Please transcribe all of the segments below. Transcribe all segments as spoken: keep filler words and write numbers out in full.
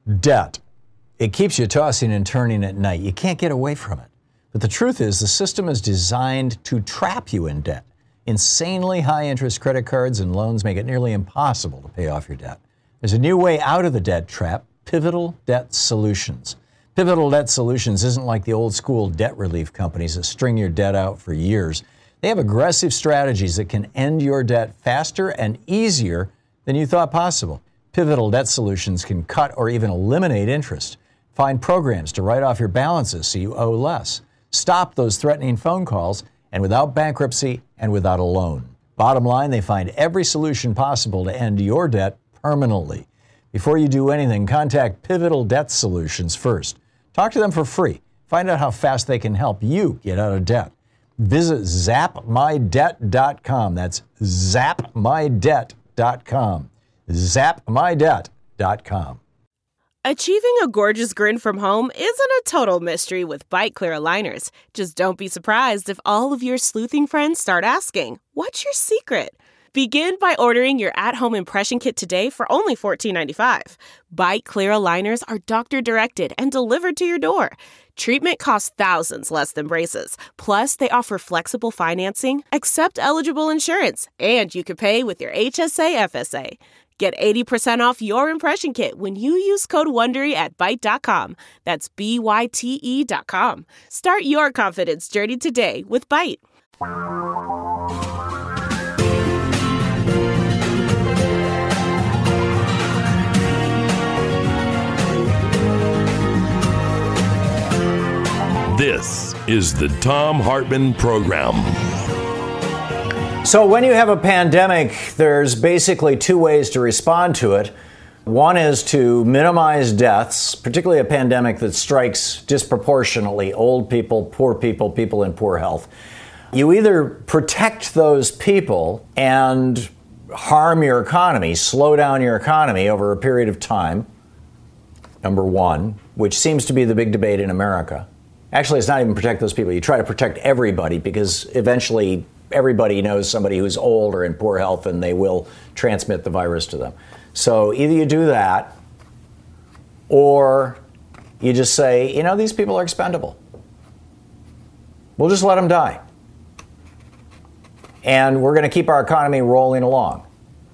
Debt. It keeps you tossing and turning at night. You can't get away from it. But the truth is, the system is designed to trap you in debt. Insanely high interest credit cards and loans make it nearly impossible to pay off your debt. There's a new way out of the debt trap: Pivotal Debt Solutions. Pivotal Debt Solutions isn't like the old school debt relief companies that string your debt out for years. They have aggressive strategies that can end your debt faster and easier than you thought possible. Pivotal Debt Solutions can cut or even eliminate interest. Find programs to write off your balances so you owe less. Stop those threatening phone calls, and without bankruptcy and without a loan. Bottom line, they find every solution possible to end your debt permanently. Before you do anything, contact Pivotal Debt Solutions first. Talk to them for free. Find out how fast they can help you get out of debt. Visit zap my debt dot com. That's zap my debt dot com. zap my debt dot com. Achieving a gorgeous grin from home isn't a total mystery with Byte Clear aligners. Just don't be surprised if all of your sleuthing friends start asking, "What's your secret?" Begin by ordering your at-home impression kit today for only fourteen ninety-five. Byte Clear aligners are doctor-directed and delivered to your door. Treatment costs thousands less than braces. Plus, they offer flexible financing, accept eligible insurance, and you can pay with your H S A F S A. Get eighty percent off your impression kit when you use code WONDERY at byte dot com. That's B Y T E dot com. Start your confidence journey today with Byte. This is the Thom Hartmann Program. So when you have a pandemic, there's basically two ways to respond to it. One is to minimize deaths, particularly a pandemic that strikes disproportionately old people, poor people, people in poor health. You either protect those people and harm your economy, slow down your economy over a period of time, number one, which seems to be the big debate in America. Actually, it's not even protect those people. You try to protect everybody because eventually everybody knows somebody who's old or in poor health and they will transmit the virus to them. So either you do that or you just say, you know, these people are expendable. We'll just let them die. And we're going to keep our economy rolling along.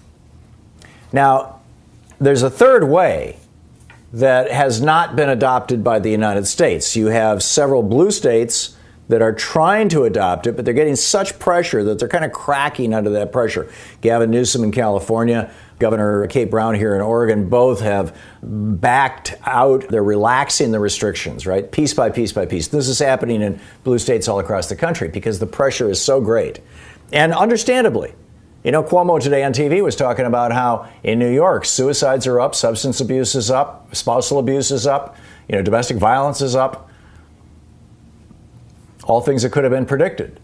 Now, there's a third way that has not been adopted by the United States. You have several blue states that are trying to adopt it, but they're getting such pressure that they're kind of cracking under that pressure. Gavin Newsom in California, Governor Kate Brown here in Oregon, both have backed out. They're relaxing the restrictions, right? Piece by piece by piece. This is happening in blue states all across the country because the pressure is so great. And understandably, you know, Cuomo today on T V was talking about how in New York, suicides are up, substance abuse is up, spousal abuse is up, you know, domestic violence is up. All things that could have been predicted.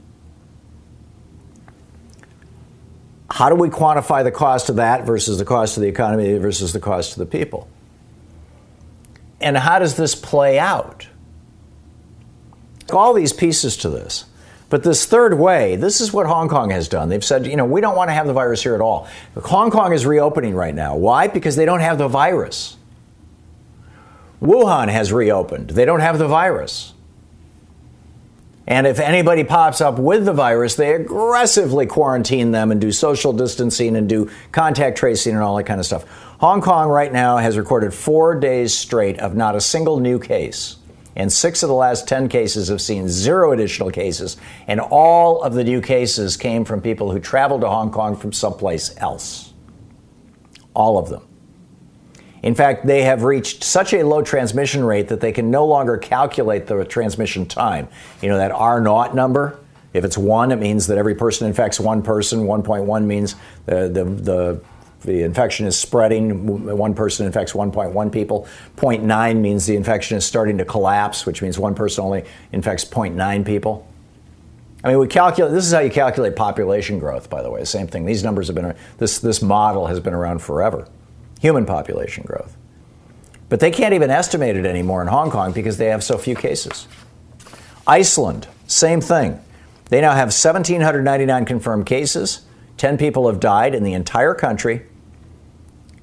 How do we quantify the cost of that versus the cost of the economy versus the cost of the people? And how does this play out? All these pieces to this. But this third way, this is what Hong Kong has done. They've said, you know, we don't want to have the virus here at all. Hong Kong is reopening right now. Why? Because they don't have the virus. Wuhan has reopened. They don't have the virus. And if anybody pops up with the virus, they aggressively quarantine them and do social distancing and do contact tracing and all that kind of stuff. Hong Kong right now has recorded four days straight of not a single new case. And six of the last ten cases have seen zero additional cases. And all of the new cases came from people who traveled to Hong Kong from someplace else. All of them. In fact, they have reached such a low transmission rate that they can no longer calculate the transmission time. You know, that R naught number, if it's one, it means that every person infects one person. one point one means the, the, the, the infection is spreading. One person infects one point one people. zero point nine means the infection is starting to collapse, which means one person only infects zero point nine people. I mean, we calculate, this is how you calculate population growth, by the way, same thing. These numbers have been, this, this model has been around forever. Human population growth. But they can't even estimate it anymore in Hong Kong because they have so few cases. Iceland, same thing. They now have one thousand seven hundred ninety-nine confirmed cases. ten people have died in the entire country.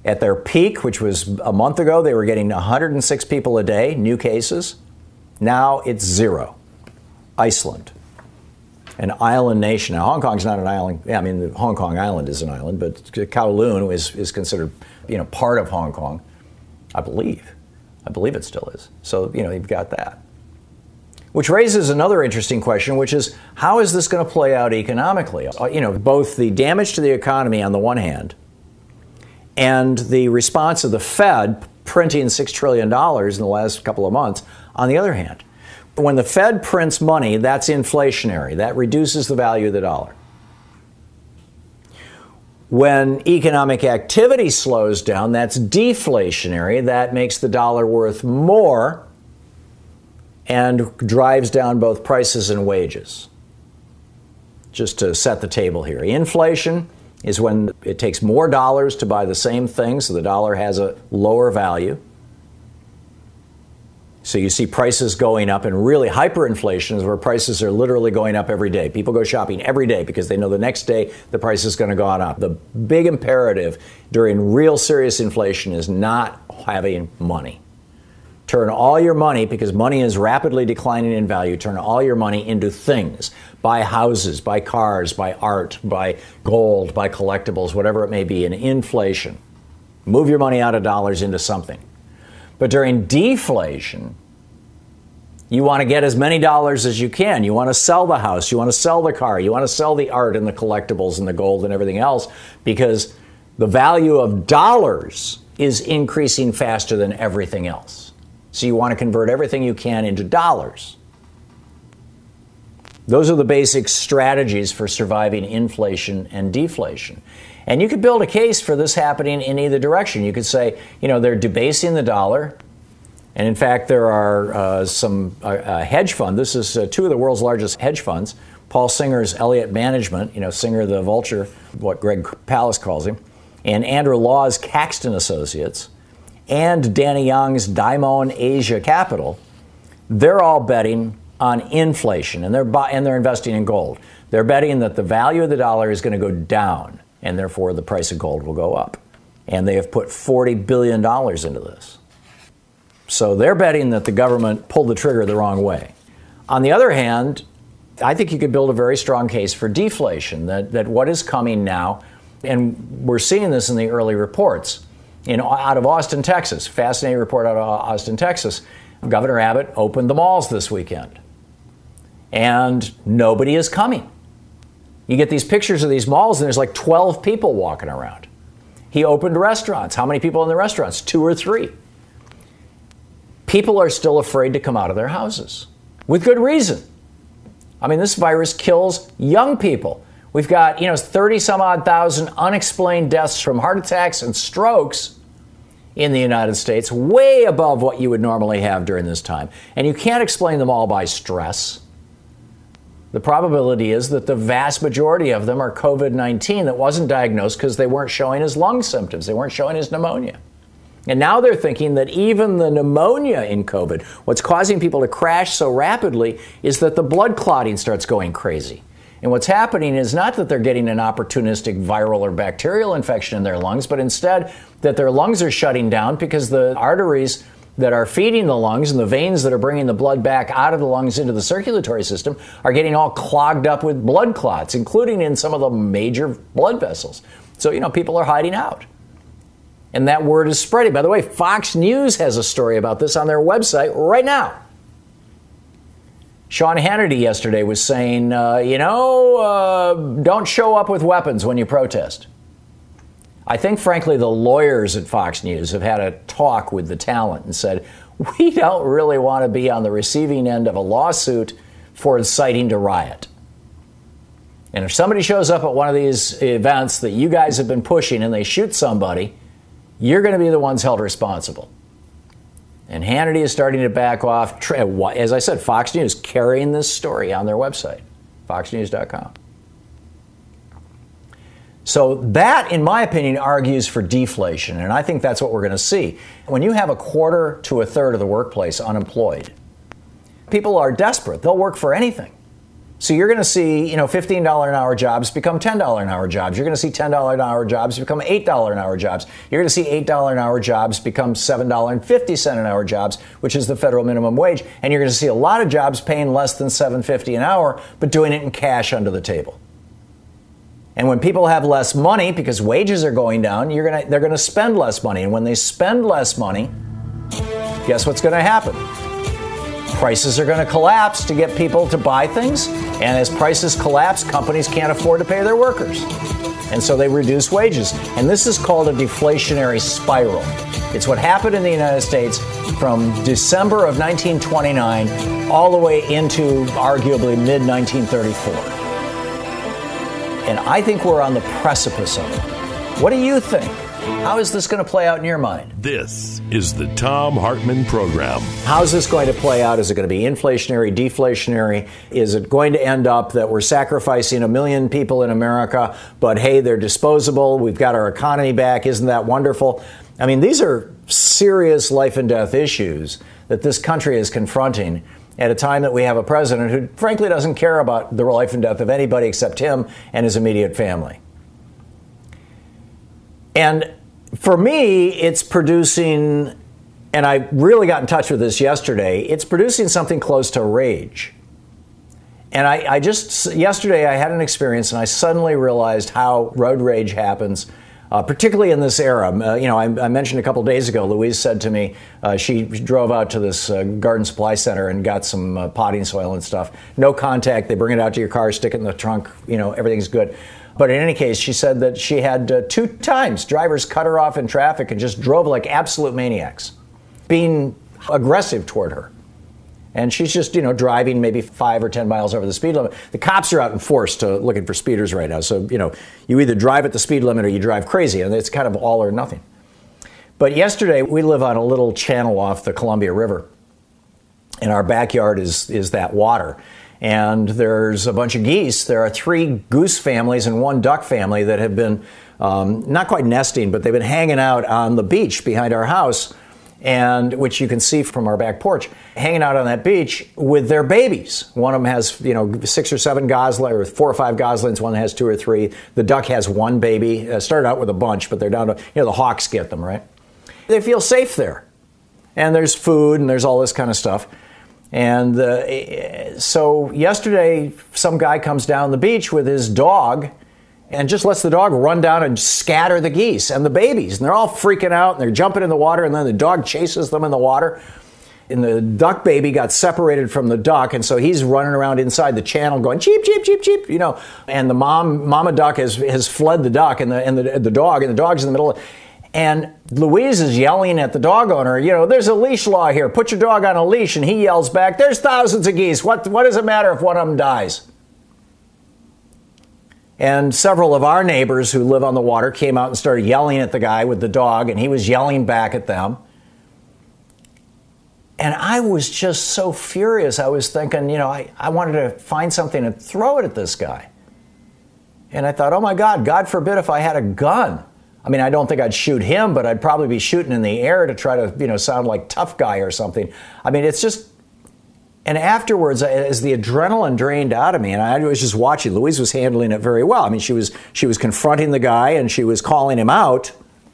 At their peak, which was a month ago, they were getting one hundred six people a day, new cases. Now it's zero. Iceland, an island nation. Now, Hong Kong's not an island. Yeah, I mean, Hong Kong Island is an island, but Kowloon is, is considered, you know, part of Hong Kong, I believe. I believe it still is. So, you know, you've got that. Which raises another interesting question, which is, how is this going to play out economically? You know, both the damage to the economy on the one hand and the response of the Fed printing six trillion dollars in the last couple of months on the other hand. When the Fed prints money, that's inflationary. That reduces the value of the dollar. When economic activity slows down, that's deflationary. That makes the dollar worth more and drives down both prices and wages. Just to set the table here. Inflation is when it takes more dollars to buy the same thing, so the dollar has a lower value. So you see prices going up, and really hyperinflation is where prices are literally going up every day. People go shopping every day because they know the next day the price is going to go on up. The big imperative during real serious inflation is not having money. Turn all your money, because money is rapidly declining in value, turn all your money into things. Buy houses, buy cars, buy art, buy gold, buy collectibles, whatever it may be, in inflation. Move your money out of dollars into something. But during deflation, you want to get as many dollars as you can. You want to sell the house. You want to sell the car. You want to sell the art and the collectibles and the gold and everything else, because the value of dollars is increasing faster than everything else. So you want to convert everything you can into dollars. Those are the basic strategies for surviving inflation and deflation. And you could build a case for this happening in either direction. You could say, you know, they're debasing the dollar. And in fact, there are uh, some uh, uh, hedge fund. This is uh, two of the world's largest hedge funds. Paul Singer's Elliott Management, you know, Singer the Vulture, what Greg Palast calls him, and Andrew Law's Caxton Associates, and Danny Young's Daimon Asia Capital. They're all betting on inflation, and they're buy- and they're investing in gold. They're betting that the value of the dollar is going to go down, and therefore the price of gold will go up. And they have put forty billion dollars into this. So they're betting that the government pulled the trigger the wrong way. On the other hand, I think you could build a very strong case for deflation, that, that what is coming now, and we're seeing this in the early reports, in, out of Austin, Texas, fascinating report out of Austin, Texas, Governor Abbott opened the malls this weekend. And nobody is coming. You get these pictures of these malls, and there's like twelve people walking around. He opened restaurants. How many people in the restaurants? Two or three. People are still afraid to come out of their houses, with good reason. I mean, this virus kills young people. We've got, you know, thirty some odd thousand unexplained deaths from heart attacks and strokes in the United States, way above what you would normally have during this time. And you can't explain them all by stress. The probability is that the vast majority of them are COVID nineteen that wasn't diagnosed because they weren't showing as lung symptoms. They weren't showing as pneumonia. And now they're thinking that even the pneumonia in COVID, what's causing people to crash so rapidly is that the blood clotting starts going crazy. And what's happening is not that they're getting an opportunistic viral or bacterial infection in their lungs, but instead that their lungs are shutting down because the arteries that are feeding the lungs and the veins that are bringing the blood back out of the lungs into the circulatory system are getting all clogged up with blood clots, including in some of the major blood vessels. So, you know, people are hiding out. And that word is spreading. By the way, Fox News has a story about this on their website right now. Sean Hannity yesterday was saying, uh, you know, uh, don't show up with weapons when you protest. I think, frankly, the lawyers at Fox News have had a talk with the talent and said, we don't really want to be on the receiving end of a lawsuit for inciting to riot. And if somebody shows up at one of these events that you guys have been pushing and they shoot somebody, you're going to be the ones held responsible. And Hannity is starting to back off. As I said, Fox News carrying this story on their website, fox news dot com. So that, in my opinion, argues for deflation, and I think that's what we're going to see. When you have a quarter to a third of the workplace unemployed, people are desperate. They'll work for anything. So you're going to see, you know, fifteen dollars an hour jobs become ten dollars an hour jobs. You're going to see ten dollars an hour jobs become eight dollars an hour jobs. You're going to see eight dollars an hour jobs become seven dollars and fifty cents an hour jobs, which is the federal minimum wage. And you're going to see a lot of jobs paying less than seven dollars and fifty cents an hour, but doing it in cash under the table. And when people have less money because wages are going down, you're gonna, they're going to spend less money. And when they spend less money, guess what's going to happen? Prices are going to collapse to get people to buy things. And as prices collapse, companies can't afford to pay their workers. And so they reduce wages. And this is called a deflationary spiral. It's what happened in the United States from December of nineteen twenty-nine all the way into arguably mid nineteen thirty-four. And I think we're on the precipice of it. What do you think? How is this going to play out in your mind? This is the Thom Hartmann Program. How is this going to play out? Is it going to be inflationary, deflationary? Is it going to end up that we're sacrificing a million people in America, but hey, they're disposable. We've got our economy back. Isn't that wonderful? I mean, these are serious life and death issues that this country is confronting at a time that we have a president who frankly doesn't care about the life and death of anybody except him and his immediate family. And for me, it's producing, and I really got in touch with this yesterday, it's producing something close to rage. And I, I just, yesterday I had an experience and I suddenly realized how road rage happens, uh, particularly in this era. Uh, you know, I, I mentioned a couple days ago, Louise said to me, uh, she drove out to this uh, garden supply center and got some uh, potting soil and stuff. No contact, they bring it out to your car, stick it in the trunk, you know, everything's good. But in any case, she said that she had uh, two times drivers cut her off in traffic and just drove like absolute maniacs, being aggressive toward her. And she's just, you know, driving maybe five or ten miles over the speed limit. The cops are out in force to looking for speeders right now. So, you know, you either drive at the speed limit or you drive crazy. And it's kind of all or nothing. But yesterday, we live on a little channel off the Columbia River. And our backyard is is that water. And there's a bunch of geese. There are three goose families and one duck family that have been um, not quite nesting, but they've been hanging out on the beach behind our house, and which you can see from our back porch, hanging out on that beach with their babies. One of them has, you know, six or seven goslings, or four or five goslings. One has two or three. The duck has one baby. Uh, started out with a bunch, but they're down to, you know, the hawks get them, right? They feel safe there. And there's food and there's all this kind of stuff. And uh, so yesterday, some guy comes down the beach with his dog and just lets the dog run down and scatter the geese and the babies. And they're all freaking out and they're jumping in the water, and then the dog chases them in the water. And the duck baby got separated from the duck, and so he's running around inside the channel going cheep, cheep, cheep, cheep, you know. And the mom, mama duck has has fled the duck and the and the, the dog, and the dog's in the middle of, and Louise is yelling at the dog owner, you know, there's a leash law here. Put your dog on a leash. And he yells back, there's thousands of geese. What, what does it matter if one of them dies? And several of our neighbors who live on the water came out and started yelling at the guy with the dog, and he was yelling back at them. And I was just so furious. I was thinking, you know, I, I wanted to find something and throw it at this guy. And I thought, oh my God, God forbid if I had a gun. I mean, I don't think I'd shoot him, but I'd probably be shooting in the air to try to, you know, sound like tough guy or something. I mean, it's just, and afterwards, as the adrenaline drained out of me, and I was just watching, Louise was handling it very well. I mean, she was she was confronting the guy and she was calling him out,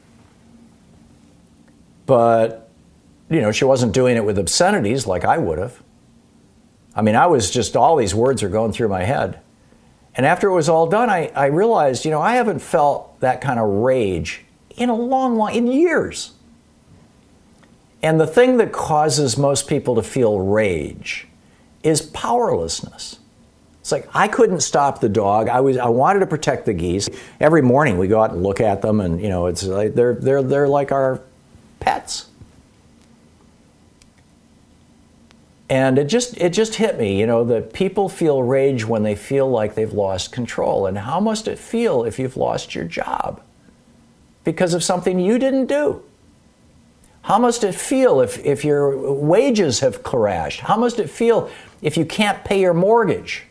but, you know, she wasn't doing it with obscenities like I would have. I mean, I was just, all these words are going through my head. And after it was all done, I, I realized, you know, I haven't felt that kind of rage in a long, long, in years. And the thing that causes most people to feel rage is powerlessness. It's like, I couldn't stop the dog. I was, I wanted to protect the geese. Every morning we go out and look at them, and, you know, it's like, they're, they're, they're like our pets. And it just it just hit me, you know, that people feel rage when they feel like they've lost control. And how must it feel if you've lost your job because of something you didn't do? How must it feel if, if your wages have crashed? How must it feel if you can't pay your mortgage?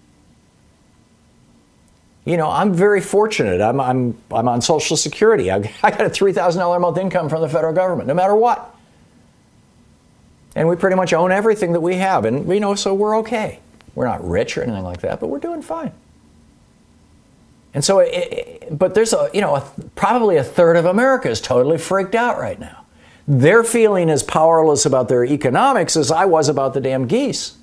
You know, I'm very fortunate. I'm I'm I'm on Social Security. I, I got a three thousand dollars a month income from the federal government, no matter what. And we pretty much own everything that we have, and we know, so we're okay. We're not rich or anything like that, but we're doing fine. And so, it, it, but there's a, you know, a, probably a third of America is totally freaked out right now. They're feeling as powerless about their economics as I was about the damn geese.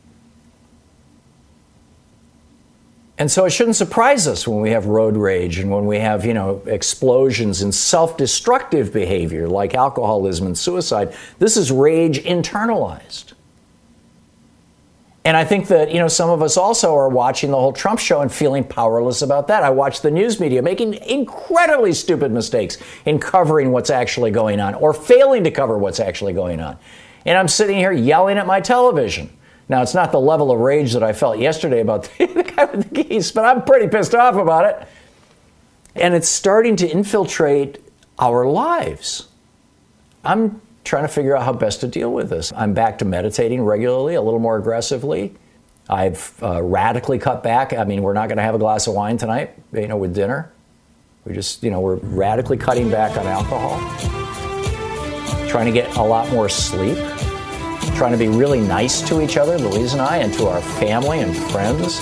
And so it shouldn't surprise us when we have road rage and when we have, you know, explosions in self-destructive behavior like alcoholism and suicide. This is rage internalized. And I think that, you know, some of us also are watching the whole Trump show and feeling powerless about that. I watch the news media making incredibly stupid mistakes in covering what's actually going on or failing to cover what's actually going on. And I'm sitting here yelling at my television. Now, it's not the level of rage that I felt yesterday about the, the guy with the geese, but I'm pretty pissed off about it. And it's starting to infiltrate our lives. I'm trying to figure out how best to deal with this. I'm back to meditating regularly, a little more aggressively. I've uh, radically cut back. I mean, we're not going to have a glass of wine tonight, you know, with dinner. We just, you know, we're radically cutting back on alcohol. Trying to get a lot more sleep. Trying to be really nice to each other, Louise and I, and to our family and friends.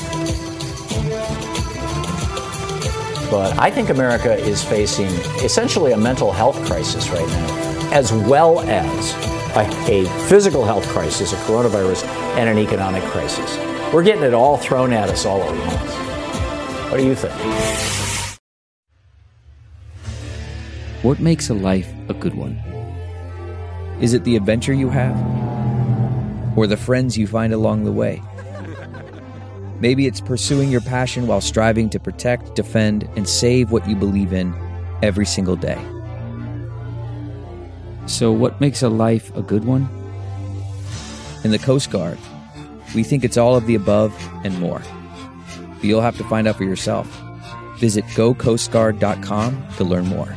But I think America is facing essentially a mental health crisis right now, as well as a, a physical health crisis, a coronavirus, and an economic crisis. We're getting it all thrown at us all at once. What do you think? What makes a life a good one? Is it the adventure you have? Or the friends you find along the way? Maybe it's pursuing your passion while striving to protect, defend, and save what you believe in every single day. So what makes a life a good one? In the Coast Guard, we think it's all of the above and more. But you'll have to find out for yourself. Visit go coast guard dot com to learn more.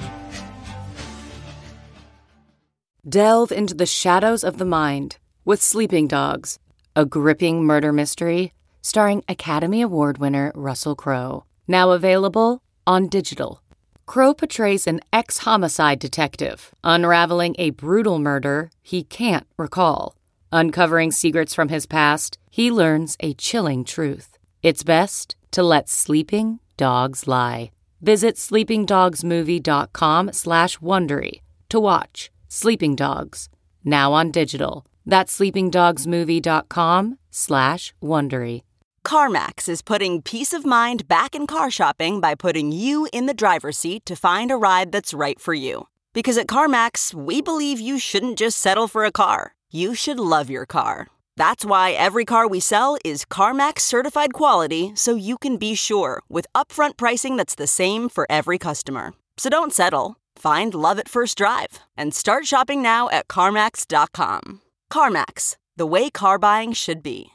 Delve into the shadows of the mind with Sleeping Dogs, a gripping murder mystery starring Academy Award winner Russell Crowe. Now available on digital. Crowe portrays an ex-homicide detective unraveling a brutal murder he can't recall. Uncovering secrets from his past, he learns a chilling truth. It's best to let sleeping dogs lie. Visit sleeping dogs movie dot com slash Wondery to watch Sleeping Dogs, now on digital. That's sleeping dogs movie dot com slash Wondery. CarMax is putting peace of mind back in car shopping by putting you in the driver's seat to find a ride that's right for you. Because at CarMax, we believe you shouldn't just settle for a car. You should love your car. That's why every car we sell is CarMax certified quality, so you can be sure with upfront pricing that's the same for every customer. So don't settle. Find love at first drive and start shopping now at CarMax dot com. CarMax, the way car buying should be.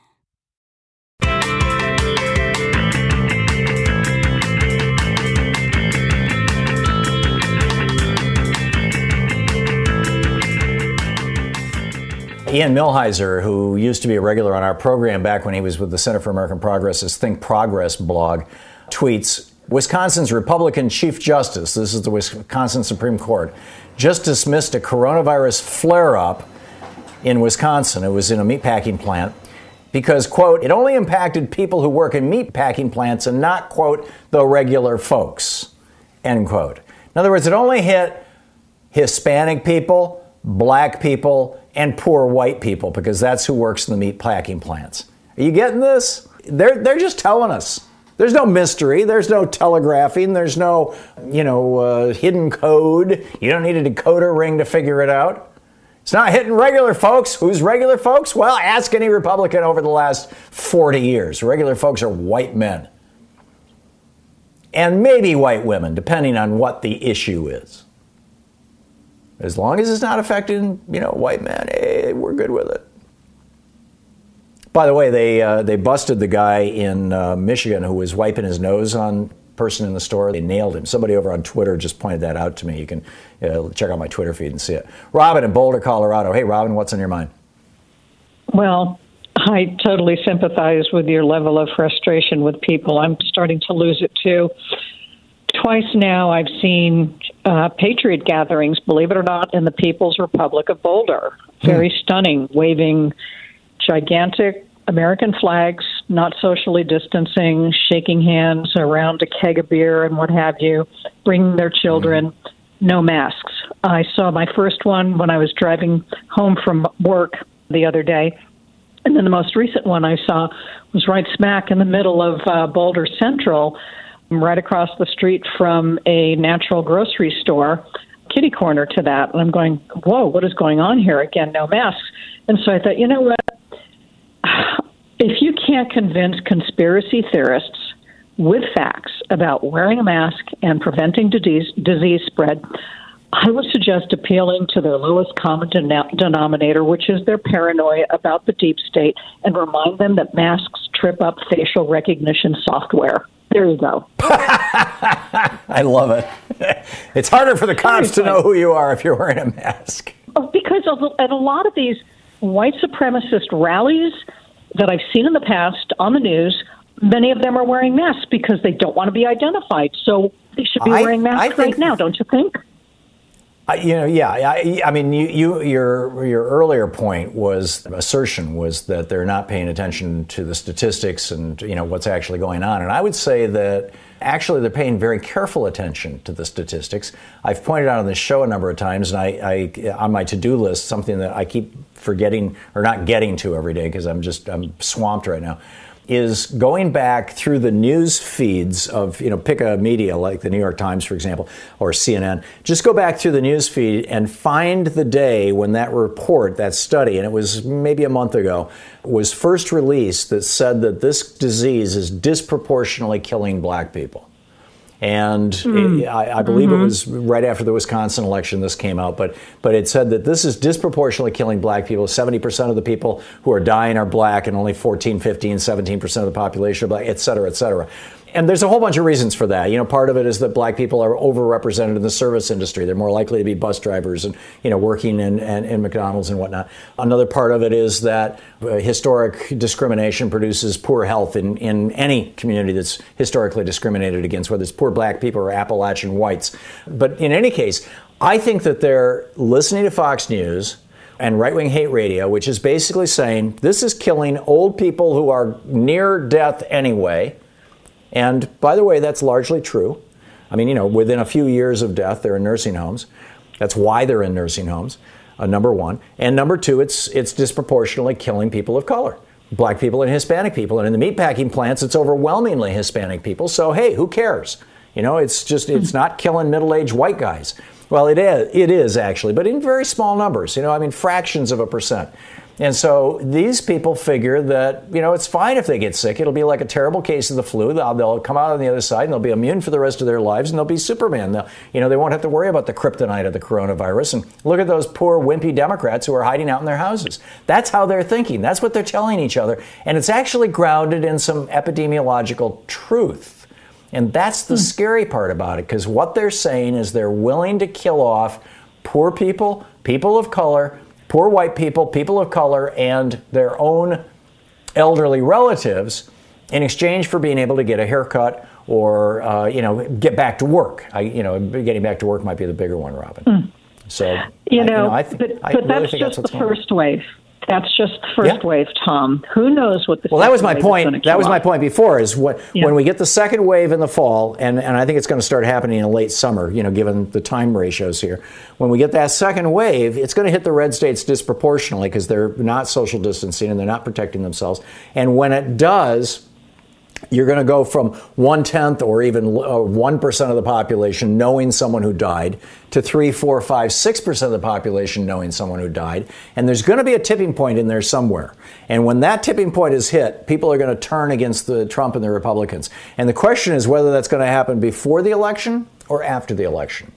Ian Millhiser, who used to be a regular on our program back when he was with the Center for American Progress's Think Progress blog, tweets, Wisconsin's Republican Chief Justice, this is the Wisconsin Supreme Court, just dismissed a coronavirus flare-up in Wisconsin. It was in a meatpacking plant because, quote, it only impacted people who work in meatpacking plants and not, quote, the regular folks, end quote. In other words, it only hit Hispanic people, black people, and poor white people because that's who works in the meatpacking plants. Are you getting this? They're, they're just telling us. There's no mystery. There's no telegraphing. There's no, you know, uh, hidden code. You don't need a decoder ring to figure it out. It's not hitting regular folks. Who's regular folks? Well, ask any Republican over the last forty years. Regular folks are white men. And maybe white women, depending on what the issue is. As long as it's not affecting, you know, white men, hey, we're good with it. By the way, they uh, they busted the guy in uh, Michigan who was wiping his nose on a person in the store. They nailed him. Somebody over on Twitter just pointed that out to me. You can uh, check out my Twitter feed and see it. Robin in Boulder, Colorado. Hey, Robin, what's on your mind? Well, I totally sympathize with your level of frustration with people. I'm starting to lose it, too. Twice now I've seen uh, Patriot gatherings, believe it or not, in the People's Republic of Boulder. Very hmm. stunning, waving gigantic American flags, not socially distancing, shaking hands around a keg of beer and what have you, bringing their children, mm-hmm. no masks. I saw my first one when I was driving home from work the other day. And then the most recent one I saw was right smack in the middle of uh, Boulder Central, right across the street from a natural grocery store, kitty corner to that. And I'm going, whoa, what is going on here? Again, no masks. And so I thought, you know what? If you can't convince conspiracy theorists with facts about wearing a mask and preventing disease, disease spread, I would suggest appealing to their lowest common den- denominator, which is their paranoia about the deep state, and remind them that masks trip up facial recognition software. There you go. I love it. It's harder for the cops to know who you are if you're wearing a mask. Because at a lot of these white supremacist rallies that I've seen in the past on the news, many of them are wearing masks because they don't want to be identified. So they should be I, wearing masks right now, don't you think? Uh, you know, yeah. I, I mean, you, you, your your earlier point was assertion was that they're not paying attention to the statistics and you know what's actually going on. And I would say that actually they're paying very careful attention to the statistics. I've pointed out on this show a number of times, and I, I on my to-do list, something that I keep forgetting or not getting to every day because I'm just I'm swamped right now, is going back through the news feeds of, you know, pick a media like the New York Times, for example, or C N N. Just go back through the news feed and find the day when that report, that study, and it was maybe a month ago, was first released that said that this disease is disproportionately killing black people. And mm. it, I, I believe mm-hmm. it was right after the Wisconsin election this came out, but but it said that this is disproportionately killing black people. seventy percent of the people who are dying are black, and only fourteen, fifteen, seventeen percent of the population are black, et cetera, et cetera. And there's a whole bunch of reasons for that. You know, part of it is that black people are overrepresented in the service industry. They're more likely to be bus drivers and, you know, working in, in, in McDonald's and whatnot. Another part of it is that uh, historic discrimination produces poor health in, in any community that's historically discriminated against, whether it's poor black people or Appalachian whites. But in any case, I think that they're listening to Fox News and right-wing hate radio, which is basically saying this is killing old people who are near death anyway. And by the way, that's largely true. I mean, you know, within a few years of death, they're in nursing homes. That's why they're in nursing homes, uh, number one. And number two, it's it's disproportionately killing people of color, black people and Hispanic people. And in the meatpacking plants, it's overwhelmingly Hispanic people. So, hey, who cares? You know, it's just, it's not killing middle-aged white guys. Well, it is, it is actually, but in very small numbers, you know, I mean, fractions of a percent. And so these people figure that, you know, it's fine if they get sick. It'll be like a terrible case of the flu. They'll, they'll come out on the other side and they'll be immune for the rest of their lives and they'll be Superman. They'll, you know, they won't have to worry about the kryptonite of the coronavirus. And look at those poor wimpy Democrats who are hiding out in their houses. That's how they're thinking. That's what they're telling each other. And it's actually grounded in some epidemiological truth. And that's the hmm. scary part about it, because what they're saying is they're willing to kill off poor people, people of color, poor white people, people of color, and their own elderly relatives in exchange for being able to get a haircut or, uh, you know, get back to work. I, you know, getting back to work might be the bigger one, Robin. Mm. So, you I, know, you know I th- but, I but really that's think just that's the first wave. That's just the first yeah. wave, Tom. Who knows what the well, that was my wave point. That was my off. point before. Is what yeah. when we get the second wave in the fall, and, and I think it's going to start happening in late summer. You know, given the time ratios here, when we get that second wave, it's going to hit the red states disproportionately because they're not social distancing and they're not protecting themselves. And when it does, you're going to go from one-tenth or even one percent of the population knowing someone who died to three, four, five, six percent of the population knowing someone who died. And there's going to be a tipping point in there somewhere. And when that tipping point is hit, people are going to turn against the Trump and the Republicans. And the question is whether that's going to happen before the election or after the election.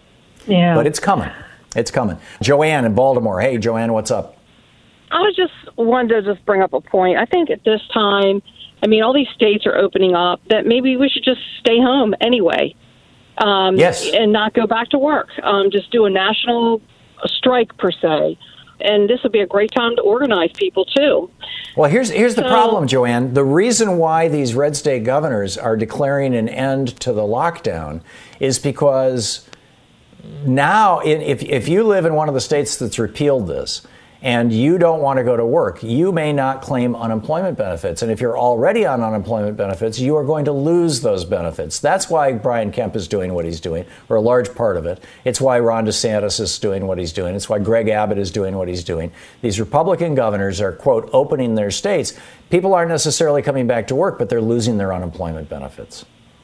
Yeah. But it's coming. It's coming. Joanne in Baltimore. Hey, Joanne, what's up? I was just wanted to just bring up a point. I think at this time, I mean, all these states are opening up, that maybe we should just stay home anyway. Um, yes. And not go back to work. Um, just do a national strike, per se. And this would be a great time to organize people, too. Well, here's here's the so, problem, Joanne. The reason why these red state governors are declaring an end to the lockdown is because now, if if you live in one of the states that's repealed this, and you don't want to go to work, you may not claim unemployment benefits. And if you're already on unemployment benefits, you are going to lose those benefits. That's why Brian Kemp is doing what he's doing, or a large part of it. It's why Ron DeSantis is doing what he's doing. It's why Greg Abbott is doing what he's doing. These Republican governors are, quote, opening their states. People aren't necessarily coming back to work, but they're losing their unemployment benefits.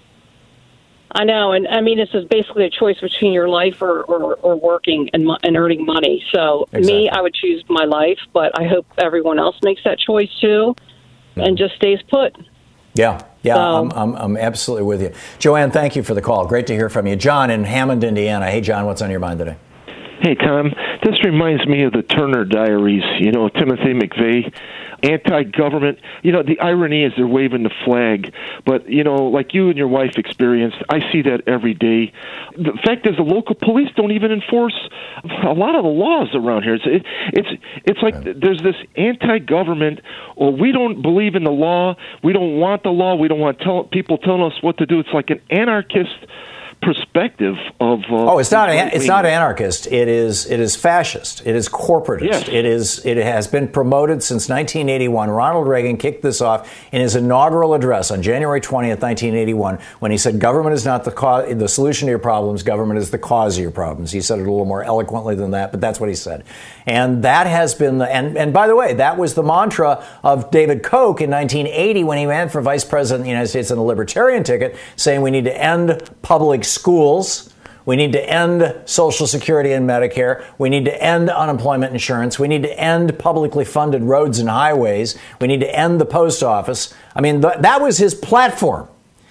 I know, and I mean, this is basically a choice between your life or, or, or working and, and earning money. So exactly. me, I would choose my life, but I hope everyone else makes that choice too, mm. and just stays put. Yeah, yeah, so, I'm, I'm, I'm absolutely with you. Joanne, thank you for the call. Great to hear from you. John in Hammond, Indiana. Hey, John, what's on your mind today? Hey, Tom, this reminds me of the Turner Diaries, you know, Timothy McVeigh, anti-government. You know, the irony is they're waving the flag, but, you know, like you and your wife experienced, I see that every day. The fact is the local police don't even enforce a lot of the laws around here. It's it, it's it's like there's this anti-government, or we don't believe in the law, we don't want the law, we don't want tell, people telling us what to do. It's like an anarchist perspective of uh, oh, it's not it's not anarchist. It is it is fascist. It is corporatist. Yes. It is it has been promoted since nineteen eighty-one. Ronald Reagan kicked this off in his inaugural address on January twentieth, nineteen eighty-one, when he said, "Government is not the cause, the solution to your problems. Government is the cause of your problems." He said it a little more eloquently than that, but that's what he said. And that has been the and and by the way, that was the mantra of David Koch in nineteen eighty when he ran for vice president of the United States on the Libertarian ticket, saying we need to end public schools. We need to end Social Security and Medicare. We need to end unemployment insurance. We need to end publicly funded roads and highways. We need to end the post office. I mean, th- that was his platform.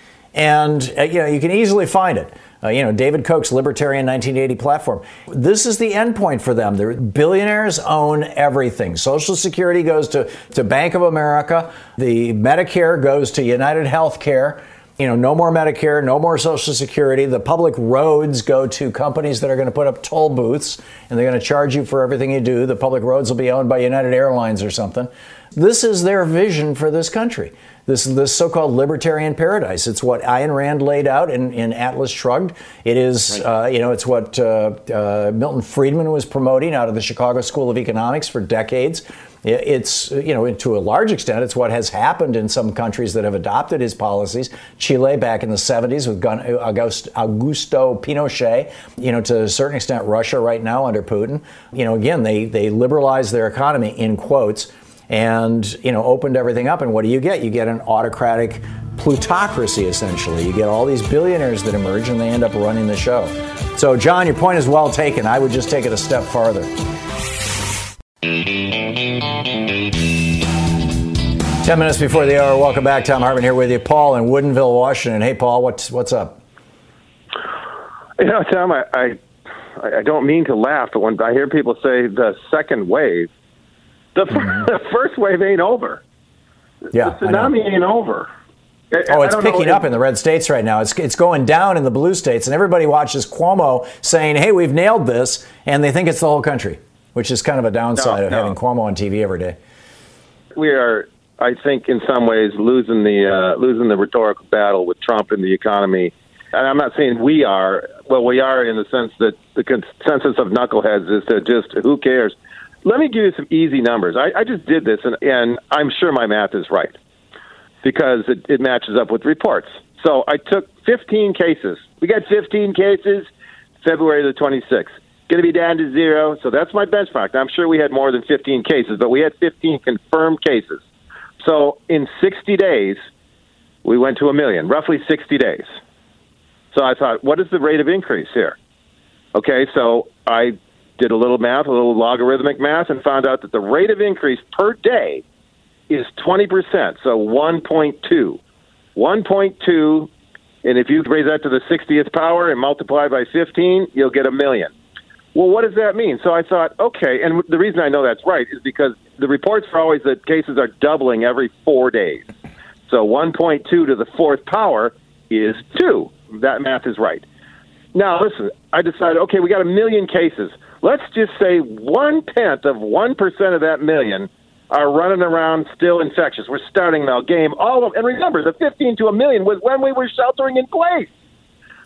And, uh, you know, you can easily find it. Uh, you know, David Koch's Libertarian nineteen eighty platform. This is the endpoint for them. The billionaires own everything. Social Security goes to, to Bank of America. The Medicare goes to United Healthcare. You know, no more Medicare, no more Social Security. The public roads go to companies that are going to put up toll booths, and they're going to charge you for everything you do. The public roads will be owned by United Airlines or something. This is their vision for this country. This this so-called libertarian paradise. It's what Ayn Rand laid out in, in Atlas Shrugged. It is, uh, you know, it's what uh, uh, Milton Friedman was promoting out of the Chicago School of Economics for decades. It's, you know, to a large extent, it's what has happened in some countries that have adopted his policies. Chile back in the seventies with Augusto Pinochet, you know, to a certain extent, Russia right now under Putin. You know, again, they, they liberalized their economy, in quotes, and, you know, opened everything up. And what do you get? You get an autocratic plutocracy, essentially. You get all these billionaires that emerge, and they end up running the show. So, John, your point is well taken. I would just take it a step farther. Ten minutes before the hour. Welcome back. Tom Hartman here with you. Paul in Woodinville, Washington. Hey, Paul, what's what's up? You know, Tom, I, I I don't mean to laugh, but when I hear people say the second wave, the, mm-hmm. the first wave ain't over. Yeah, the tsunami ain't over. Oh, it's picking up in the red states right now. It's it's going down in the blue states, and everybody watches Cuomo saying, "Hey, we've nailed this," and they think it's the whole country, which is kind of a downside no, of no. having Cuomo on T V every day. We are, I think, in some ways losing the uh, losing the rhetorical battle with Trump and the economy. And I'm not saying we are. Well, we are in the sense that the consensus of knuckleheads is to just, who cares? Let me give you some easy numbers. I, I just did this, and, and I'm sure my math is right because it, it matches up with reports. So I took fifteen cases. We got fifteen cases February the twenty-sixth. Going to be down to zero. So that's my benchmark. I'm sure we had more than fifteen cases, but we had fifteen confirmed cases. So in sixty days, we went to a million, roughly sixty days. So I thought, what is the rate of increase here? Okay, so I did a little math, a little logarithmic math, and found out that the rate of increase per day is twenty percent, so one point two. one point two, and if you raise that to the sixtieth power and multiply by fifteen, you'll get a million. Well, what does that mean? So I thought, okay, and the reason I know that's right is because the reports are always that cases are doubling every four days. So one point two to the fourth power is two. That math is right. Now, listen, I decided, okay, we got a million cases. Let's just say one-tenth of one percent of that million are running around still infectious. We're starting the game. All of, and remember, the fifteen to a million was when we were sheltering in place.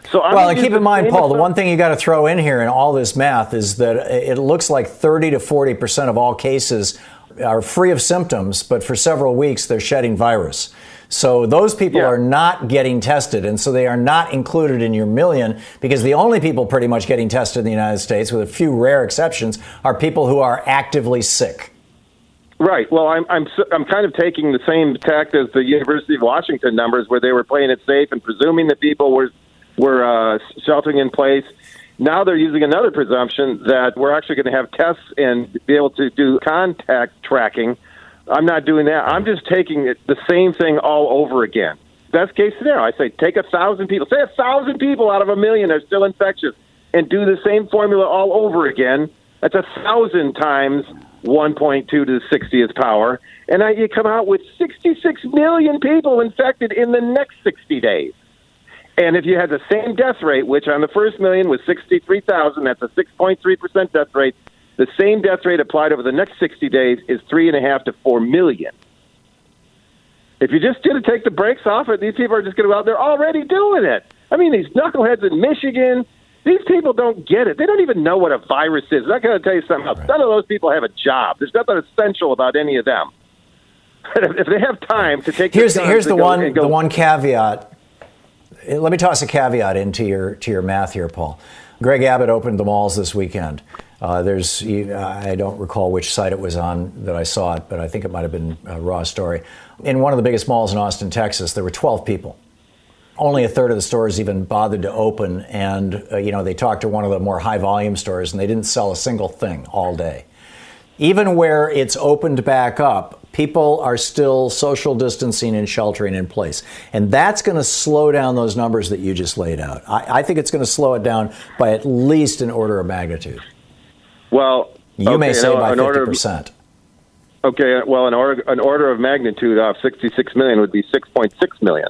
So I'm well, and keep in mind, Paul, the one thing you got to throw in here in all this math is that it looks like thirty to forty percent of all cases are free of symptoms, but for several weeks they're shedding virus. So those people yeah. are not getting tested, and so they are not included in your million, because the only people pretty much getting tested in the United States, with a few rare exceptions, are people who are actively sick. Right. Well, I'm I'm I'm kind of taking the same tact as the University of Washington numbers, where they were playing it safe and presuming that people were were uh, sheltering in place. Now they're using another presumption that we're actually going to have tests and be able to do contact tracking. I'm not doing that. I'm just taking it, the same thing all over again. Best case scenario, I say take a thousand people, say a thousand people out of a million are still infectious, and do the same formula all over again. That's a thousand times one point two to the sixtieth power, and now you come out with sixty-six million people infected in the next sixty days. And if you had the same death rate, which on the first million was sixty-three thousand, that's a six point three percent death rate, the same death rate applied over the next sixty days is three and a half to four million. If you just did to take the brakes off it, these people are just going to go out there already doing it. I mean, these knuckleheads in Michigan, these people don't get it. They don't even know what a virus is. I'm going to tell you something else. None of those people have a job. There's nothing essential about any of them. If they have time to take here's the the, here's the go, one go, the one caveat. Let me toss a caveat into your to your math here, Paul. Greg Abbott opened the malls this weekend. Uh, there's I don't recall which site it was on that I saw it, but I think it might have been a Raw story. In one of the biggest malls in Austin, Texas, there were twelve people. Only a third of the stores even bothered to open, and uh, you know they talked to one of the more high volume stores, and they didn't sell a single thing all day. Even where it's opened back up, people are still social distancing and sheltering in place. And that's going to slow down those numbers that you just laid out. I, I think it's going to slow it down by at least an order of magnitude. Well, you okay, may say no, by fifty percent. Of, okay, well, an order, an order of magnitude of sixty-six million would be six point six million.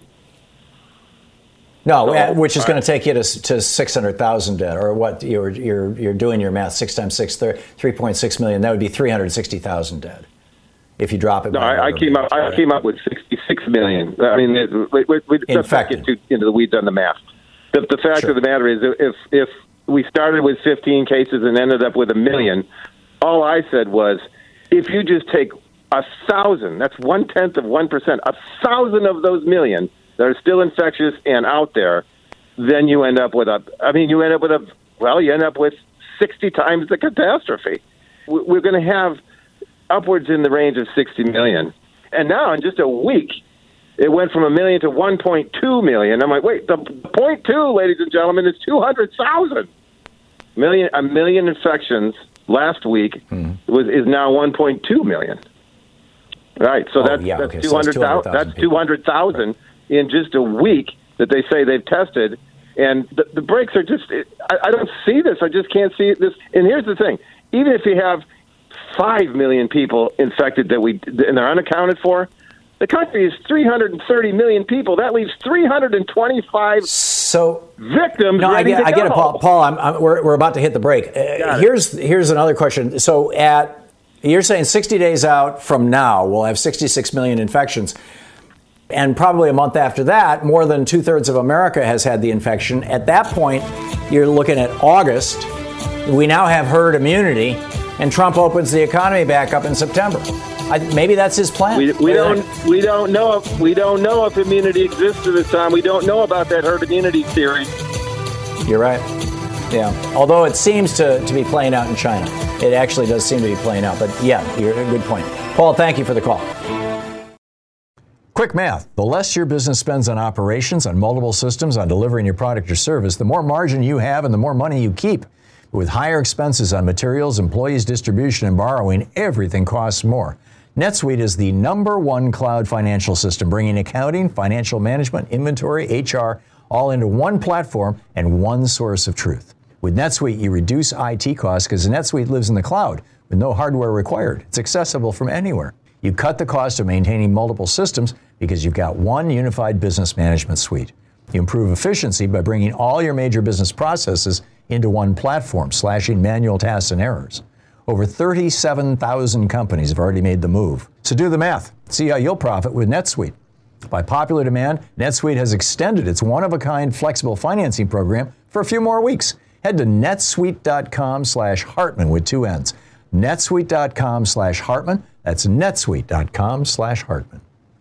No, so, which is going to take you to to six hundred thousand dead, or what? You're you're you're doing your math. Six times six, three point six million. That would be three hundred sixty thousand dead. If you drop it. No, I, I came up. I came up with sixty-six million. I mean, it, we, we, we let's not get too into the weeds on the math. The, the fact sure. of the matter is, if if we started with fifteen cases and ended up with a million, all I said was, if you just take a thousand, that's one tenth of one percent, a thousand of those million that are still infectious and out there, then you end up with a, I mean, you end up with a, well, you end up with sixty times the catastrophe. We're going to have upwards in the range of sixty million. And now in just a week, it went from a million to one point two million. I'm like, wait, the point two, ladies and gentlemen, is two hundred thousand. Million, a million infections last week hmm. was is now one point two million. Right, so oh, that's, yeah, that's okay. two hundred thousand. So that's two hundred thousand right. in just a week that they say they've tested. And the, the breaks are just, it, I, I don't see this. I just can't see this. And here's the thing. Even if you have five million people infected that we and they're unaccounted for, the country is three hundred thirty million people. That leaves three hundred twenty-five so, victims. No, ready I get, to I go. get it, Paul. Paul I'm, I'm, we're, we're about to hit the break. Uh, here's here's another question. So at you're saying sixty days out from now, we'll have sixty-six million infections. And probably a month after that, more than two-thirds of America has had the infection. At that point, you're looking at August. We now have herd immunity, and Trump opens the economy back up in September. I, maybe that's his plan. We, we don't. We don't know. If, we don't know if immunity exists at this time. We don't know about that herd immunity theory. You're right. Yeah. Although it seems to, to be playing out in China, it actually does seem to be playing out. But yeah, you're a good point, Paul. Thank you for the call. Quick math. The less your business spends on operations, on multiple systems, on delivering your product or service, the more margin you have and the more money you keep. With higher expenses on materials, employees, distribution, and borrowing, everything costs more. NetSuite is the number one cloud financial system, bringing accounting, financial management, inventory, H R, all into one platform and one source of truth. With NetSuite, you reduce I T costs because NetSuite lives in the cloud with no hardware required. It's accessible from anywhere. You cut the cost of maintaining multiple systems because you've got one unified business management suite. You improve efficiency by bringing all your major business processes into one platform, slashing manual tasks and errors. Over thirty-seven thousand companies have already made the move. So do the math. See how you'll profit with NetSuite. By popular demand, NetSuite has extended its one-of-a-kind flexible financing program for a few more weeks. Head to netsuite.com slash Hartman with two N's. netsuite.com slash Hartman. That's netsuite.com slash Hartman.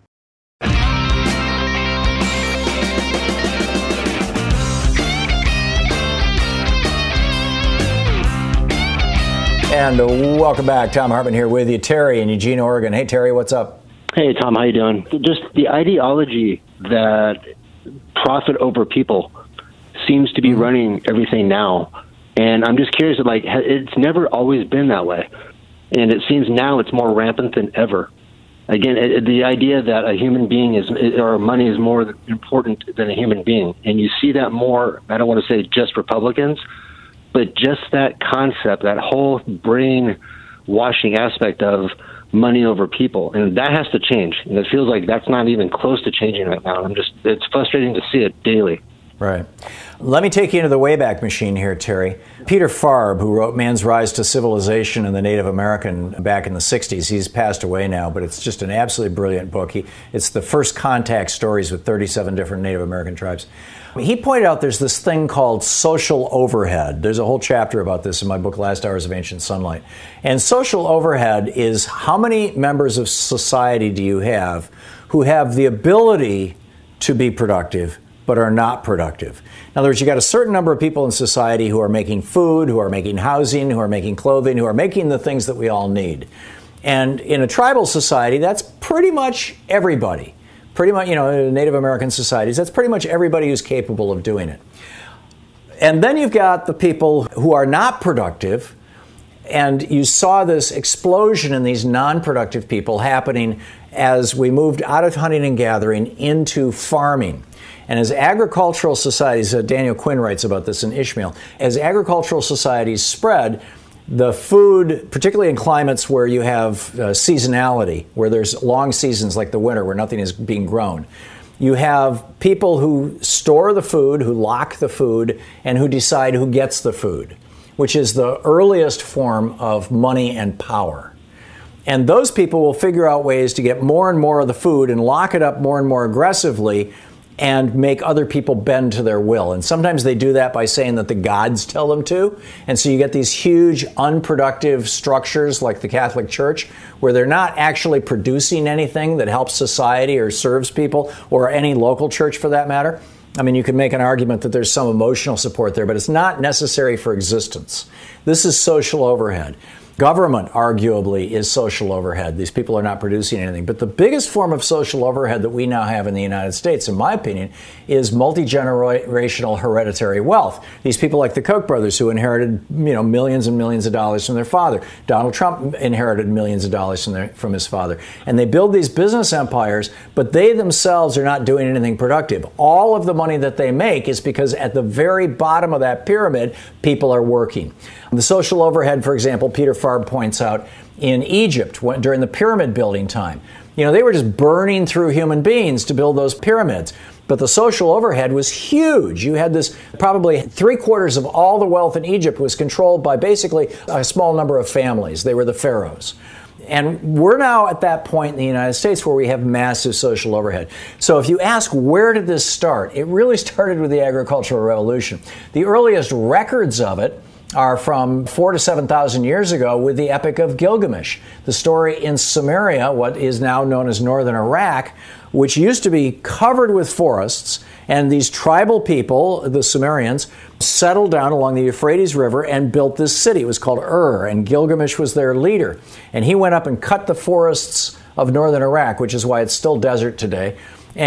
And uh, welcome back. Thom Hartman here with you. Terry in Eugene, Oregon. Hey, Terry, what's up? Hey, Tom, how you doing? Just the ideology that profit over people seems to be mm-hmm. running everything now. And I'm just curious, like, it's never always been that way. And it seems now it's more rampant than ever. Again, it, the idea that a human being is, or money is more important than a human being. And you see that more, I don't want to say just Republicans, but just that concept, that whole brainwashing aspect of money over people. And that has to change. And it feels like that's not even close to changing right now. I'm just, it's frustrating to see it daily. Right. Let me take you into the Wayback Machine here, Terry. Peter Farb, who wrote Man's Rise to Civilization and the Native American back in the sixties, he's passed away now, but it's just an absolutely brilliant book. He, it's the first contact stories with thirty-seven different Native American tribes. He pointed out there's this thing called social overhead. There's a whole chapter about this in my book, Last Hours of Ancient Sunlight. And social overhead is how many members of society do you have who have the ability to be productive but are not productive. In other words, you got a certain number of people in society who are making food, who are making housing, who are making clothing, who are making the things that we all need. And in a tribal society, that's pretty much everybody. Pretty much, you know, in Native American societies, that's pretty much everybody who's capable of doing it. And then you've got the people who are not productive, and you saw this explosion in these non-productive people happening as we moved out of hunting and gathering into farming. And as agricultural societies, uh, Daniel Quinn writes about this in Ishmael, as agricultural societies spread, the food, particularly in climates where you have uh, seasonality, where there's long seasons like the winter where nothing is being grown, you have people who store the food, who lock the food, and who decide who gets the food, which is the earliest form of money and power. And those people will figure out ways to get more and more of the food and lock it up more and more aggressively and make other people bend to their will. And sometimes they do that by saying that the gods tell them to. And so you get these huge unproductive structures like the Catholic Church, where they're not actually producing anything that helps society or serves people, or any local church for that matter. I mean, you could make an argument that there's some emotional support there, but it's not necessary for existence. This is social overhead. Government, arguably, is social overhead. These people are not producing anything. But the biggest form of social overhead that we now have in the United States, in my opinion, is multi-generational hereditary wealth. These people like the Koch brothers, who inherited, you know, millions and millions of dollars from their father. Donald Trump inherited millions of dollars from, their, from his father. And they build these business empires, but they themselves are not doing anything productive. All of the money that they make is because at the very bottom of that pyramid, people are working. The social overhead, for example, Peter Farb points out, in Egypt when, during the pyramid building time. You know, they were just burning through human beings to build those pyramids. But the social overhead was huge. You had this, probably three quarters of all the wealth in Egypt was controlled by basically a small number of families. They were the pharaohs. And we're now at that point in the United States where we have massive social overhead. So if you ask, where did this start? It really started with the agricultural revolution. The earliest records of it are from four to seven thousand years ago with the Epic of Gilgamesh, the story in Samaria, what is now known as northern Iraq, which used to be covered with forests, and these tribal people, the Sumerians, settled down along the Euphrates River and built this city. It was called Ur, and Gilgamesh was their leader. And he went up and cut the forests of northern Iraq, which is why it's still desert today,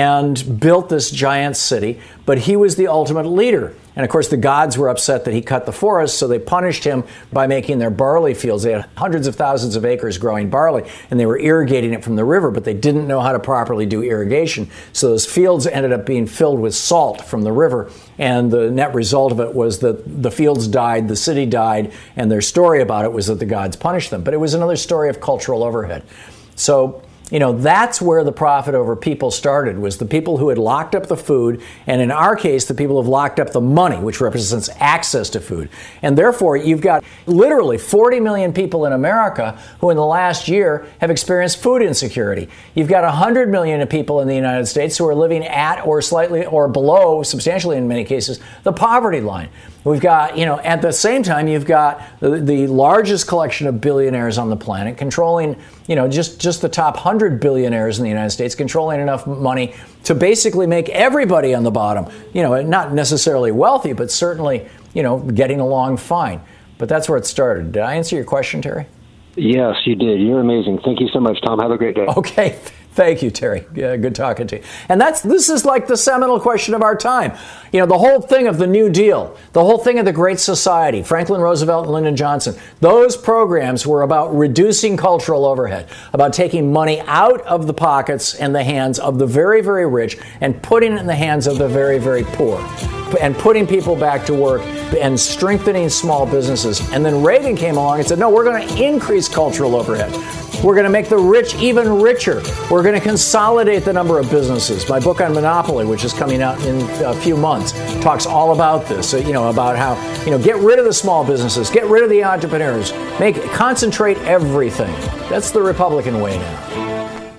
and built this giant city. But he was the ultimate leader. And of course, the gods were upset that he cut the forest, so they punished him by making their barley fields. They had hundreds of thousands of acres growing barley, and they were irrigating it from the river, but they didn't know how to properly do irrigation. So those fields ended up being filled with salt from the river, and the net result of it was that the fields died, the city died, and their story about it was that the gods punished them. But it was another story of cultural overhead. So You know, that's where the profit over people started, was the people who had locked up the food, and in our case, the people who have locked up the money, which represents access to food. And therefore, you've got literally forty million people in America who in the last year have experienced food insecurity. You've got one hundred million people in the United States who are living at or slightly or below, substantially in many cases, the poverty line. We've got, you know, at the same time, you've got the, the largest collection of billionaires on the planet controlling, you know, just, just the top one hundred billionaires in the United States controlling enough money to basically make everybody on the bottom, you know, not necessarily wealthy, but certainly, you know, getting along fine. But that's where it started. Did I answer your question, Terry? Yes, you did. You're amazing. Thank you so much, Tom. Have a great day. Okay. Thank you, Terry. Yeah, good talking to you. And that's this is like the seminal question of our time. You know, the whole thing of the New Deal, the whole thing of the Great Society, Franklin Roosevelt and Lyndon Johnson, those programs were about reducing cultural overhead, about taking money out of the pockets and the hands of the very, very rich and putting it in the hands of the very, very poor, and putting people back to work and strengthening small businesses. And then Reagan came along and said, no, we're going to increase cultural overhead. We're going to make the rich even richer. We're going to consolidate the number of businesses. My book on monopoly, which is coming out in a few months, talks all about this. You know, about how, you know, get rid of the small businesses, get rid of the entrepreneurs, make concentrate everything. That's the Republican way now.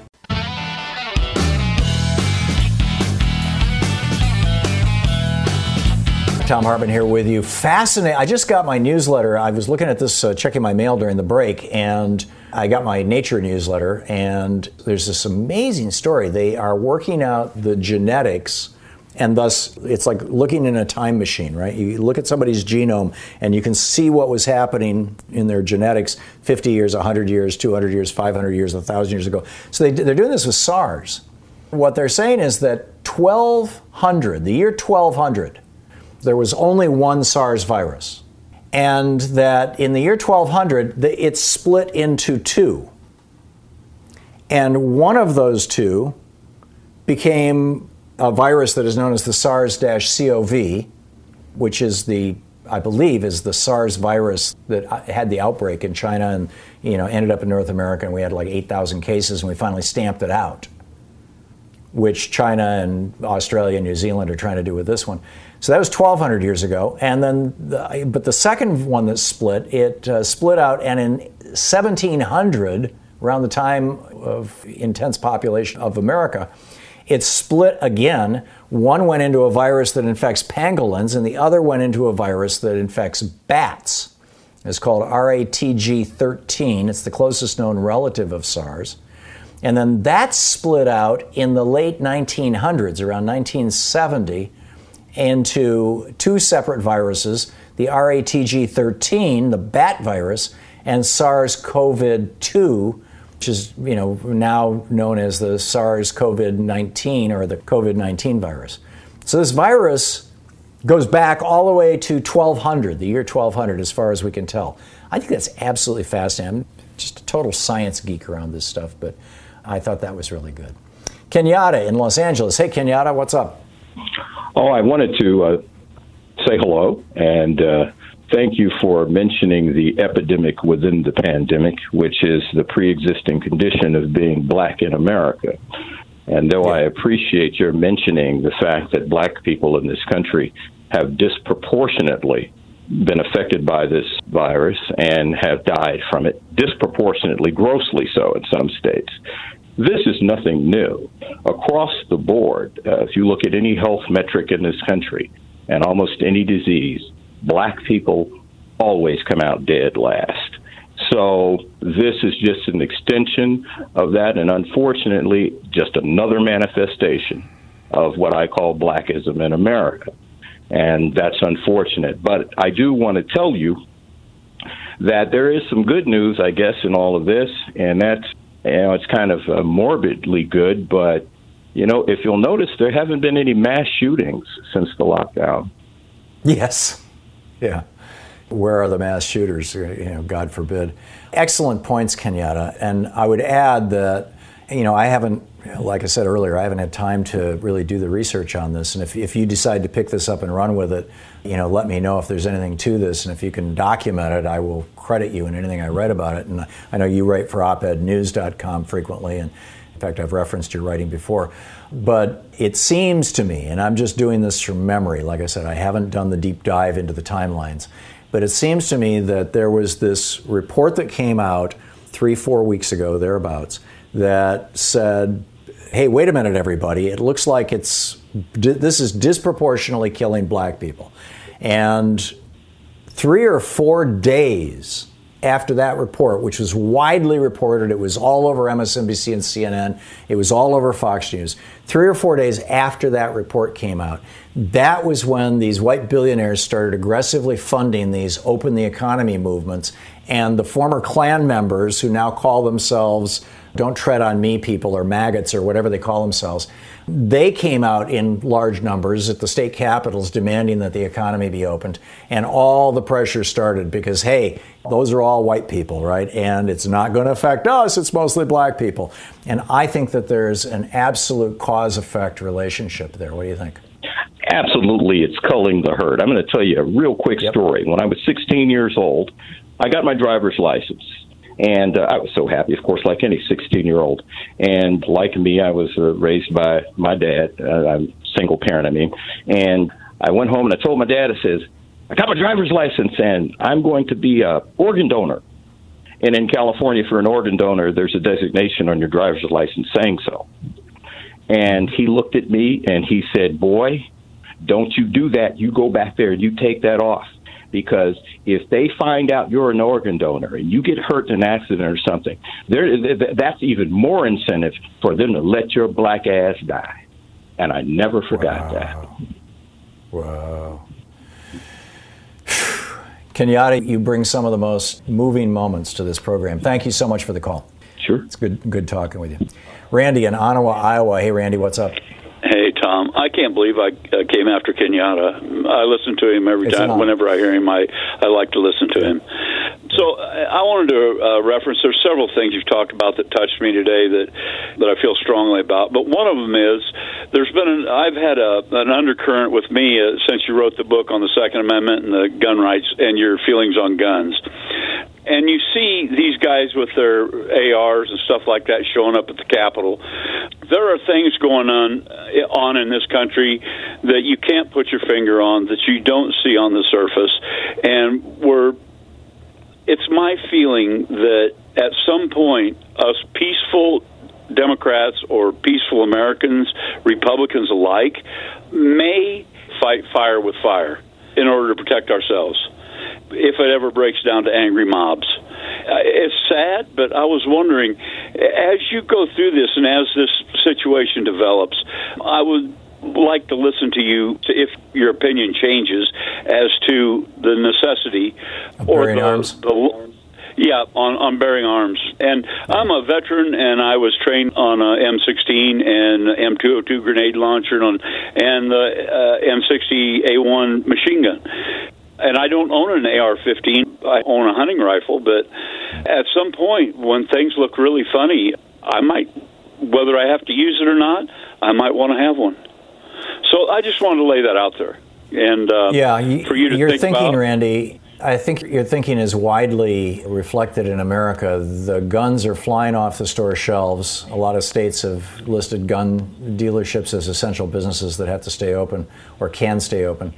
Thom Hartmann here with you. Fascinating. I just got my newsletter. I was looking at this, uh, checking my mail during the break, and I got my Nature newsletter, and there's this amazing story. They are working out the genetics, and thus it's like looking in a time machine, right? You look at somebody's genome, and you can see what was happening in their genetics fifty years, one hundred years, two hundred years, five hundred years, one thousand years ago. So they, they're doing this with SARS. What they're saying is that twelve hundred, the year twelve hundred, there was only one SARS virus. And that in the year twelve hundred, it split into two. And one of those two became a virus that is known as the SARS-C o V, which is the, I believe, is the SARS virus that had the outbreak in China and, you know, ended up in North America, and we had like eight thousand cases, and we finally stamped it out, which China and Australia and New Zealand are trying to do with this one. So that was twelve hundred years ago. And then, the, but the second one that split, it uh, split out, and in seventeen hundred, around the time of intense population of America, it split again. One went into a virus that infects pangolins, and the other went into a virus that infects bats. It's called R A T G thirteen. It's the closest known relative of SARS. And then that split out in the late nineteen hundreds, around nineteen seventy, into two separate viruses, the R A T G thirteen, the bat virus, and SARS-C o V two, which is, you know, now known as the SARS-C o V nineteen or the COVID nineteen virus. So this virus goes back all the way to twelve hundred, the year twelve hundred, as far as we can tell. I think that's absolutely fascinating. I'm just a total science geek around this stuff, but I thought that was really good. Kenyatta in Los Angeles. Hey, Kenyatta, what's up? Oh, I wanted to uh, say hello and uh, thank you for mentioning the epidemic within the pandemic, which is the pre-existing condition of being black in America. And though I appreciate your mentioning the fact that black people in this country have disproportionately been affected by this virus and have died from it, disproportionately, grossly so in some states. This is nothing new. Across the board, uh, if you look at any health metric in this country and almost any disease, black people always come out dead last. So this is just an extension of that, and unfortunately, just another manifestation of what I call blackism in America. And that's unfortunate. But I do want to tell you that there is some good news, I guess, in all of this, and that's, you know, it's kind of uh, morbidly good, but, you know, if you'll notice, there haven't been any mass shootings since the lockdown. Yes. Yeah. Where are the mass shooters? You know, God forbid. Excellent points, Kenyatta. And I would add that you know, I haven't, like I said earlier, I haven't had time to really do the research on this. And if, if you decide to pick this up and run with it, you know, let me know if there's anything to this. And if you can document it, I will credit you in anything I write about it. And I know you write for op ed news dot com frequently. And in fact, I've referenced your writing before. But it seems to me, and I'm just doing this from memory, like I said, I haven't done the deep dive into the timelines. But it seems to me that there was this report that came out three, four weeks ago, thereabouts, that said, hey, wait a minute, everybody. It looks like it's this is disproportionately killing black people. And three or four days after that report, which was widely reported, it was all over M S N B C and C N N, it was all over Fox News, three or four days after that report came out, that was when these white billionaires started aggressively funding these open the economy movements. And the former Klan members who now call themselves Don't Tread on Me people or maggots or whatever they call themselves, they came out in large numbers at the state capitals demanding that the economy be opened. And all the pressure started because, hey, those are all white people, right? And it's not going to affect us. It's mostly black people. And I think that there's an absolute cause-effect relationship there. What do you think? Absolutely. It's culling the herd. I'm going to tell you a real quick yep. story. When I was sixteen years old, I got my driver's license. And uh, I was so happy, of course, like any sixteen-year-old. And like me, I was uh, raised by my dad. Uh, I'm a single parent, I mean. And I went home and I told my dad, I says, I got my driver's license and I'm going to be an organ donor. And in California, for an organ donor, there's a designation on your driver's license saying so. And he looked at me and he said, boy, don't you do that. You go back there and you take that off. Because if they find out you're an organ donor and you get hurt in an accident or something, there, that's even more incentive for them to let your black ass die. And I never forgot wow. that. Wow. Kenyatta, you bring some of the most moving moments to this program. Thank you so much for the call. Sure. It's good, good talking with you. Randy in Ottawa, Iowa. Hey, Randy, what's up? Hey, Tom. I can't believe I uh, came after Kenyatta. I listen to him every it's time. Whenever I hear him, I, I like to listen to him. So I, I wanted to uh, reference, there's several things you've talked about that touched me today that, that I feel strongly about. But one of them is, there's been an, I've had a, an undercurrent with me uh, since you wrote the book on the Second Amendment and the gun rights and your feelings on guns. And you see these guys with their A Rs and stuff like that showing up at the Capitol. There are things going on on in this country that you can't put your finger on, that you don't see on the surface. And we're, it's my feeling that at some point, us peaceful Democrats or peaceful Americans, Republicans alike, may fight fire with fire in order to protect ourselves, if it ever breaks down to angry mobs. Uh, it's sad, but I was wondering, as you go through this and as this situation develops, I would like to listen to you to, if your opinion changes as to the necessity or bearing the, arms. the yeah, on, on bearing arms. And I'm a veteran, and I was trained on a M sixteen and M two oh two grenade launcher and, and the uh, M sixty A one machine gun. And I don't own an A R fifteen. I own a hunting rifle, but at some point when things look really funny, I might, whether I have to use it or not, I might want to have one. So I just wanted to lay that out there. And uh, yeah, you, for you to you're think thinking, about. Randy, I think your thinking is widely reflected in America. The guns are flying off the store shelves. A lot of states have listed gun dealerships as essential businesses that have to stay open or can stay open.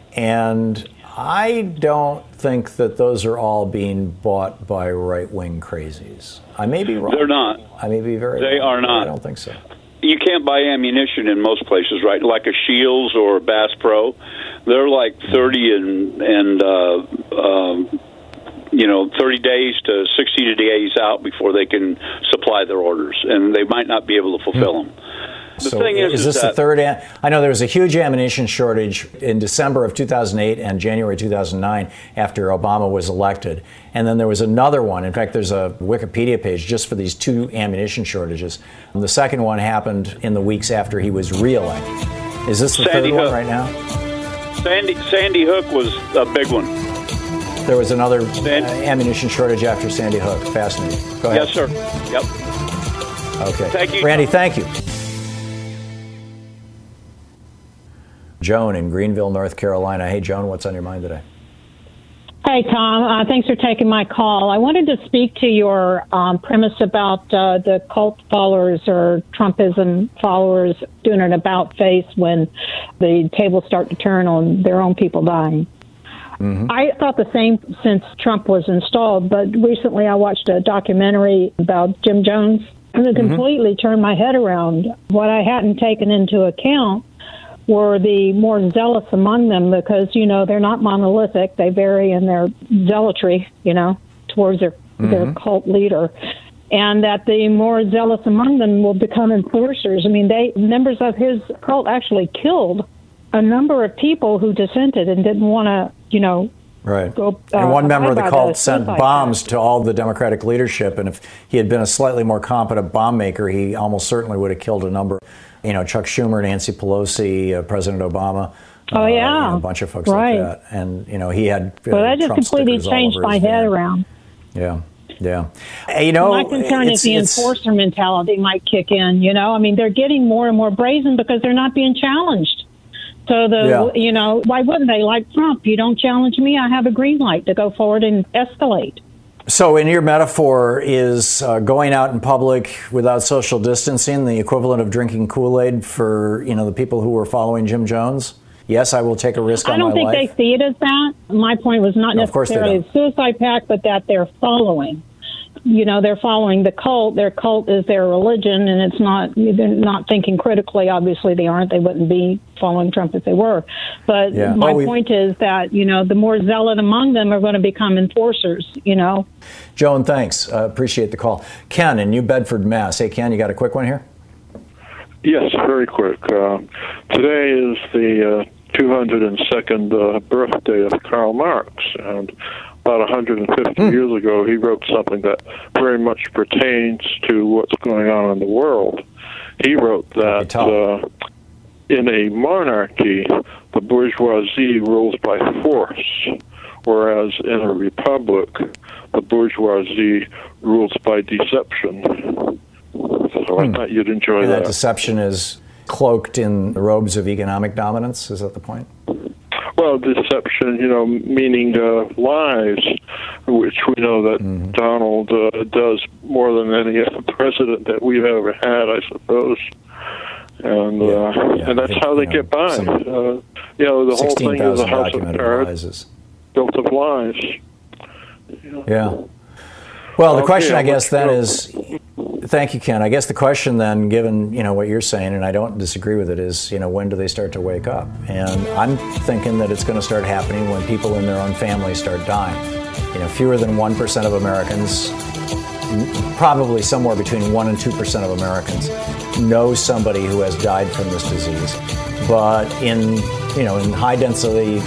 And I don't think that those are all being bought by right-wing crazies. I may be wrong. They're not. I may be very They wrong. are not. I don't think so. You can't buy ammunition in most places, right? Like a Shields or a Bass Pro. They're like thirty and, and uh, um, you know, thirty days to sixty days out before they can supply their orders, and they might not be able to fulfill them. The so thing is, is this is the that, third? Am- I know there was a huge ammunition shortage in December of two thousand eight and January two thousand nine after Obama was elected. And then there was another one. In fact, there's a Wikipedia page just for these two ammunition shortages. And the second one happened in the weeks after he was reelected. Is this the Sandy third Hook. one right now? Sandy, Sandy Hook was a big one. There was another Sandy. uh, ammunition shortage after Sandy Hook. Fascinating. Go ahead. Yes, sir. Yep. Okay. Thank you, Randy, Tom. thank you. Joan in Greenville, North Carolina. Hey, Joan, what's on your mind today? Hey, Tom. Uh, thanks for taking my call. I wanted to speak to your um, premise about uh, the cult followers or Trumpism followers doing an about face when the tables start to turn on their own people dying. Mm-hmm. I thought the same since Trump was installed, but recently I watched a documentary about Jim Jones, and it mm-hmm. completely turned my head around. What I hadn't taken into account were the more zealous among them, because, you know, they're not monolithic. They vary in their zealotry, you know, towards their, mm-hmm. their cult leader. And that the more zealous among them will become enforcers. I mean, they members of his cult actually killed a number of people who dissented and didn't want to, you know, Right. Go, uh, and one member of the cult the sent bombs to all the Democratic leadership. And if he had been a slightly more competent bomb maker, he almost certainly would have killed a number. You know, Chuck Schumer, Nancy Pelosi, uh, President Obama. Oh, uh, yeah. You know, a bunch of folks right. like that. And, you know, he had. Uh, well, that just Trump completely changed my head van. around. Yeah. Yeah. You know, my concern is the enforcer mentality might kick in. You know, I mean, they're getting more and more brazen because they're not being challenged. So, the yeah. you know, why wouldn't they? Like Trump, you don't challenge me, I have a green light to go forward and escalate. So in your metaphor, is uh, going out in public without social distancing the equivalent of drinking Kool-Aid for, you know, the people who were following Jim Jones? Yes, I will take a risk on my life. I don't think they see it as that. My point was not no, necessarily a suicide pact, but that they're following. You know, they're following the cult. Their cult is their religion, and it's not, they're not thinking critically. Obviously, they aren't. They wouldn't be following Trump if they were. But yeah. my oh, point is that, you know, the more zealot among them are going to become enforcers, you know. Joan, thanks. Uh, appreciate the call. Ken in New Bedford, Mass. Hey, Ken, you got a quick one here? Yes, very quick. Uh, today is the uh, two hundred second uh, birthday of Karl Marx, and about one hundred fifty mm. years ago, he wrote something that very much pertains to what's going on in the world. He wrote that uh, in a monarchy, the bourgeoisie rules by force, whereas in a republic, the bourgeoisie rules by deception. So I thought you'd enjoy and that. That deception is cloaked in the robes of economic dominance? Is that the point? Well, deception, you know, meaning uh, lies, which we know that mm-hmm. Donald uh, does more than any other president that we've ever had, I suppose. And uh, yeah, yeah, and that's think, how they you know, get by. Uh, you know, the whole thing is a house of cards built of lies. Yeah. yeah. Well, the okay, question, I guess, then is, thank you, Ken. I guess the question then, given, you know, what you're saying, and I don't disagree with it, is, you know, when do they start to wake up? And I'm thinking that it's going to start happening when people in their own families start dying. You know, fewer than one percent of Americans, probably somewhere between one and two percent of Americans, know somebody who has died from this disease. But in, you know, in high density,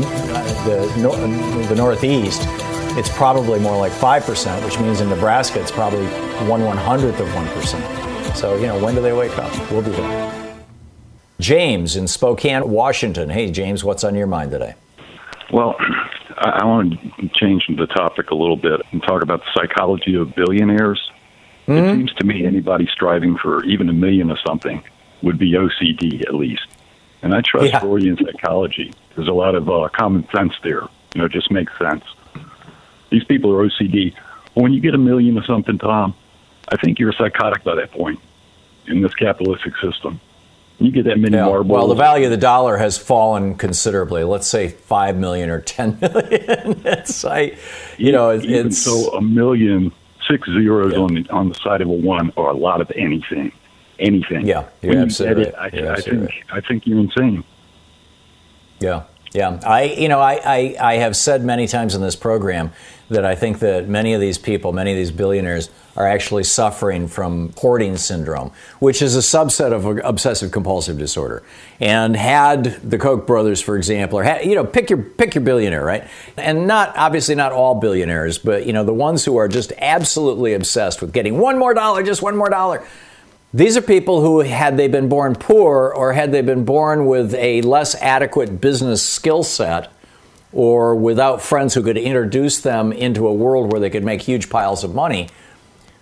the, the Northeast, it's probably more like five percent, which means in Nebraska, it's probably one one-hundredth of one percent. So, you know, when do they wake up? We'll be there. James in Spokane, Washington. Hey, James, what's on your mind today? Well, I, I want to change the topic a little bit and talk about the psychology of billionaires. Mm-hmm. It seems to me anybody striving for even a million of something would be O C D at least. And I trust yeah. Freudian psychology. There's a lot of uh, common sense there. You know, it just makes sense. These people are O C D. When you get a million of something, Tom, I think you're psychotic by that point in this capitalistic system. You get that many yeah. marbles. Well, the value of the dollar has fallen considerably. Let's say five million or ten million. It's I, you know, it's, Even it's so a million, six zeros yeah. on the on the side of a one are a lot of anything, anything. Yeah, you're when absolutely you right. I, You're I absolutely think right. I think you're insane. Yeah. Yeah, I you know I, I, I have said many times in this program that I think that many of these people, many of these billionaires, are actually suffering from hoarding syndrome, which is a subset of obsessive compulsive disorder. And had the Koch brothers, for example, or had, you know, pick your pick your billionaire, right? And not obviously not all billionaires, but you know the ones who are just absolutely obsessed with getting one more dollar, just one more dollar. These are people who, had they been born poor or had they been born with a less adequate business skill set or without friends who could introduce them into a world where they could make huge piles of money,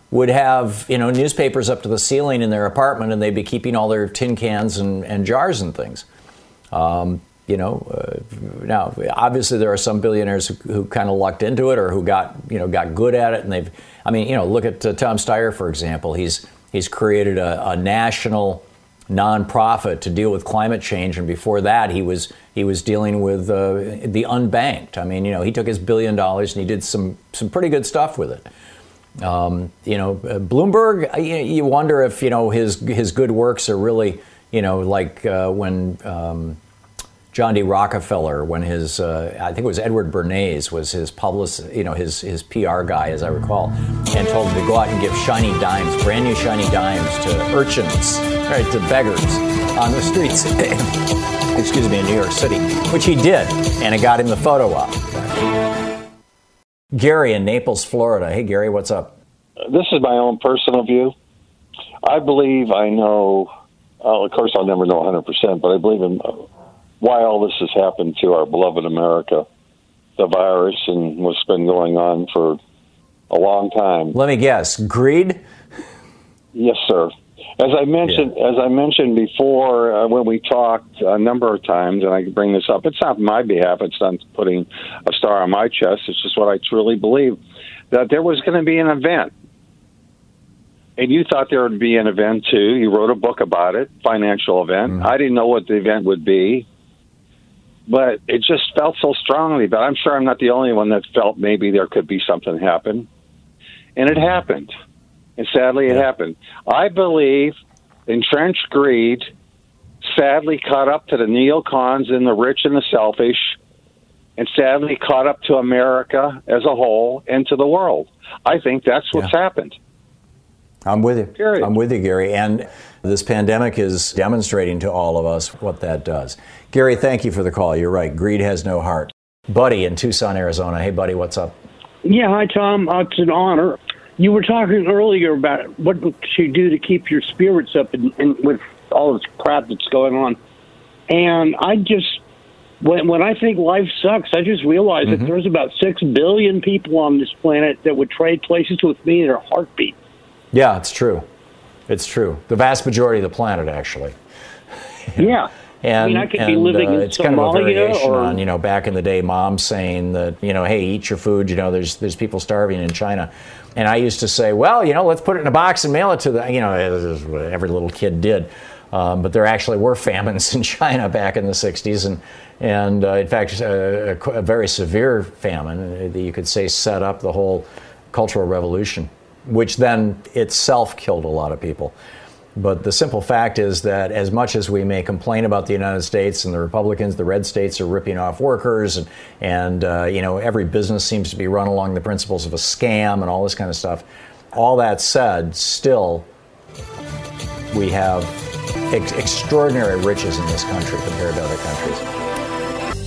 would have, you know, newspapers up to the ceiling in their apartment, and they'd be keeping all their tin cans and, and jars and things. Um, you know, uh, now obviously there are some billionaires who, who kind of lucked into it, or who got, you know, got good at it, and they've. I mean, you know, look at uh, Tom Steyer, for example. He's he's created a, a national nonprofit to deal with climate change, and before that, he was he was dealing with uh, the unbanked. I mean, you know, he took his billion dollars and he did some some pretty good stuff with it. Um, you know, uh, Bloomberg, you, you wonder if, you know, his his good works are really, you know, like uh, when um, John D. Rockefeller, when his, uh, I think it was Edward Bernays was his publicist, you know, his, his P R guy, as I recall, and told him to go out and give shiny dimes, brand new shiny dimes to urchins, right, to beggars on the streets, excuse me, in New York City, which he did, and it got him the photo op. Gary in Naples, Florida. Hey, Gary, what's up? This is my own personal view. I believe I know, uh, of course I'll never know one hundred percent, but I believe in uh, why all this has happened to our beloved America, the virus, and what's been going on for a long time. Let me guess, greed? Yes, sir. As I mentioned, yeah. as I mentioned before, uh, when we talked a number of times, and I can bring this up, it's not my behalf. It's not putting a star on my chest. It's just what I truly believe, that there was going to be an event. And you thought there would be an event, too. You wrote a book about it, financial event. Mm-hmm. I didn't know what the event would be. But it just felt so strongly. But I'm sure I'm not the only one that felt maybe there could be something happen. And it happened. And sadly, it happened. I believe entrenched greed sadly caught up to the neocons and the rich and the selfish, and sadly caught up to America as a whole and to the world. I think that's what's yeah. happened. I'm with you. Period. I'm with you, Gary. And this pandemic is demonstrating to all of us what that does. Gary, thank you for the call. You're right. Greed has no heart. Buddy in Tucson, Arizona. Hey, buddy, what's up? Yeah, hi, Tom. Uh, it's an honor. You were talking earlier about what you do to keep your spirits up and, and with all this crap that's going on. And I just, when, when I think life sucks, I just realize mm-hmm. that there's about six billion people on this planet that would trade places with me in a heartbeat. Yeah, it's true. It's true. The vast majority of the planet, actually. Yeah. And, I mean, I could and, be living uh, in it's Somalia kind of a variation or... on, you know, back in the day, mom saying that, you know, hey, eat your food. You know, there's there's people starving in China. And I used to say, well, you know, let's put it in a box and mail it to the, you know, as every little kid did. Um, but there actually were famines in China back in the sixties. And, and uh, in fact, a, a very severe famine that you could say set up the whole Cultural Revolution, which then itself killed a lot of people. But the simple fact is that as much as we may complain about the United States and the Republicans, the red states are ripping off workers, and, and uh, you know, every business seems to be run along the principles of a scam and all this kind of stuff. All that said, still, we have ex- extraordinary riches in this country compared to other countries.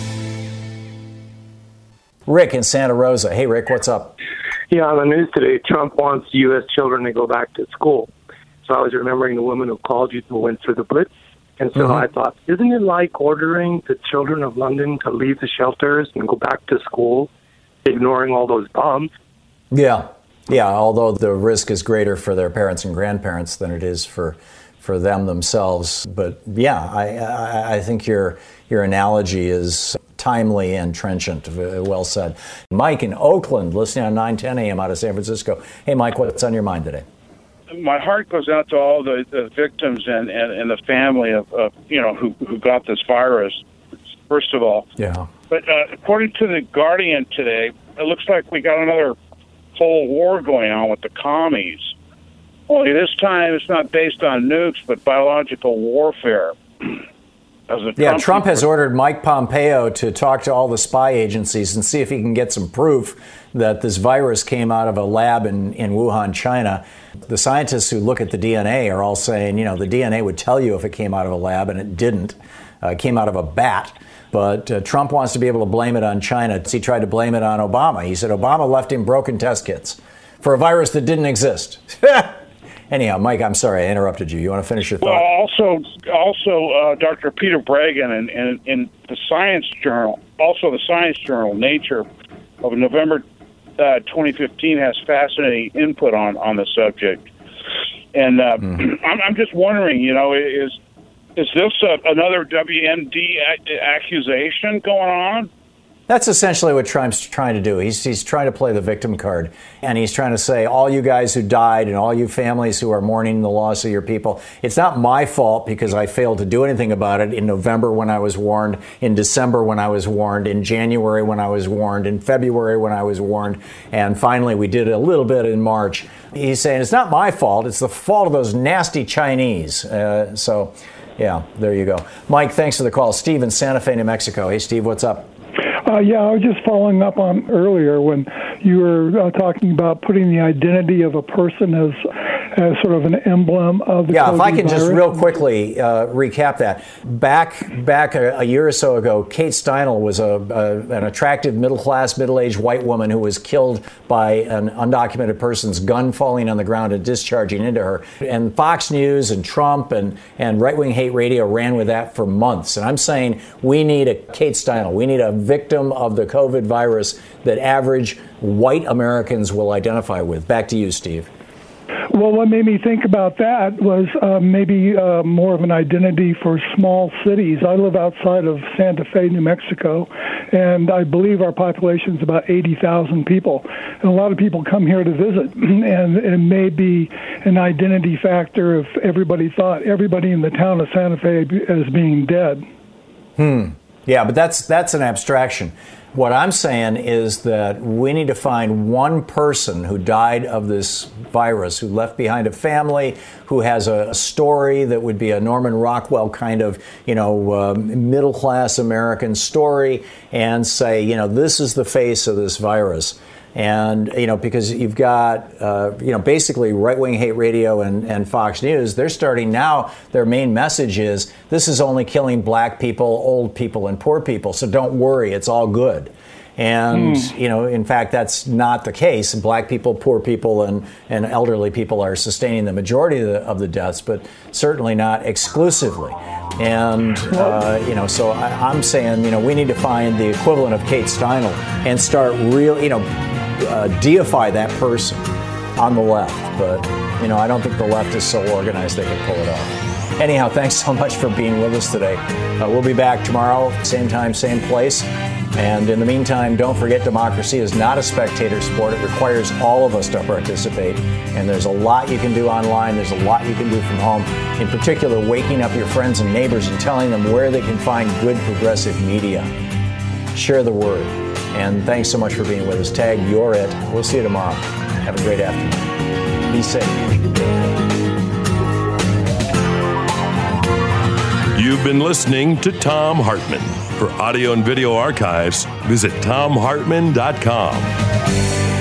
Rick in Santa Rosa. Hey, Rick, what's up? Yeah, on the news today, Trump wants U S children to go back to school. So I was remembering the woman who called you who went through the Blitz. And so mm-hmm. I thought, isn't it like ordering the children of London to leave the shelters and go back to school, ignoring all those bombs? Yeah. Yeah, although the risk is greater for their parents and grandparents than it is for for them themselves. But yeah, I I, I think your your analogy is timely and trenchant. Well said. Mike in Oakland, listening on nine ten a.m. out of San Francisco. Hey, Mike, what's on your mind today? My heart goes out to all the, the victims and, and, and the family of, of you know who who got this virus. First of all, yeah. But uh, according to the Guardian today, it looks like we got another whole war going on with the commies. Only this time it's not based on nukes, but biological warfare. Yeah, Trump has ordered Mike Pompeo to talk to all the spy agencies and see if he can get some proof that this virus came out of a lab in, in Wuhan, China. The scientists who look at the D N A are all saying, you know, the D N A would tell you if it came out of a lab, and it didn't. Uh, it came out of a bat. But uh, Trump wants to be able to blame it on China. He tried to blame it on Obama. He said Obama left him broken test kits for a virus that didn't exist. Anyhow, Mike, I'm sorry I interrupted you. You want to finish your thought? Well, also, also uh, Doctor Peter Breggin in, in, in the Science Journal, also the Science Journal, Nature, of November uh, twenty fifteen has fascinating input on, on the subject. And uh, mm-hmm. I'm, I'm just wondering, you know, is is this a, another W M D a- accusation going on? That's essentially what Trump's trying to do. He's he's trying to play the victim card, and he's trying to say, all you guys who died and all you families who are mourning the loss of your people, it's not my fault because I failed to do anything about it in November when I was warned, in December when I was warned, in January when I was warned, in February when I was warned, and finally we did a little bit in March. He's saying it's not my fault, it's the fault of those nasty Chinese. Uh, so, yeah, there you go. Mike, thanks for the call. Steve in Santa Fe, New Mexico. Hey, Steve, what's up? Uh, yeah, I was just following up on earlier when you were uh, talking about putting the identity of a person as as sort of an emblem of the yeah, COVID if I can virus. just real quickly uh, recap that. Back back a, a year or so ago, Kate Steinle was a, a an attractive middle-class, middle-aged white woman who was killed by an undocumented person's gun falling on the ground and discharging into her. And Fox News and Trump and, and right-wing hate radio ran with that for months. And I'm saying we need a Kate Steinle. We need a victim of the COVID virus that average white Americans will identify with. Back to you, Steve. Well, what made me think about that was uh, maybe uh, more of an identity for small cities. I live outside of Santa Fe, New Mexico, and I believe our population is about eighty thousand people. And a lot of people come here to visit, and it may be an identity factor if everybody thought everybody in the town of Santa Fe as being dead. Hmm. Yeah, but that's that's an abstraction. What I'm saying is that we need to find one person who died of this virus, who left behind a family, who has a story that would be a Norman Rockwell kind of, you know, uh, middle-class American story, and say, you know, this is the face of this virus. And, you know, because you've got, uh, you know, basically right-wing hate radio and, and Fox News, they're starting now, their main message is, this is only killing black people, old people, and poor people, so don't worry, it's all good. And, mm. you know, in fact, that's not the case. Black people, poor people, and, and elderly people are sustaining the majority of the, of the deaths, but certainly not exclusively. And, uh, you know, so I, I'm saying, you know, we need to find the equivalent of Kate Steinle and start real, you know, uh, deify that person on the left. But, you know, I don't think the left is so organized they can pull it off. Anyhow, thanks so much for being with us today. Uh, we'll be back tomorrow, same time, same place. And in the meantime, don't forget, democracy is not a spectator sport. It requires all of us to participate. And there's a lot you can do online. There's a lot you can do from home. In particular, waking up your friends and neighbors and telling them where they can find good progressive media. Share the word. And thanks so much for being with us. Tag You're It. We'll see you tomorrow. Have a great afternoon. Be safe. You've been listening to Thom Hartmann. For audio and video archives, visit thom hartmann dot com.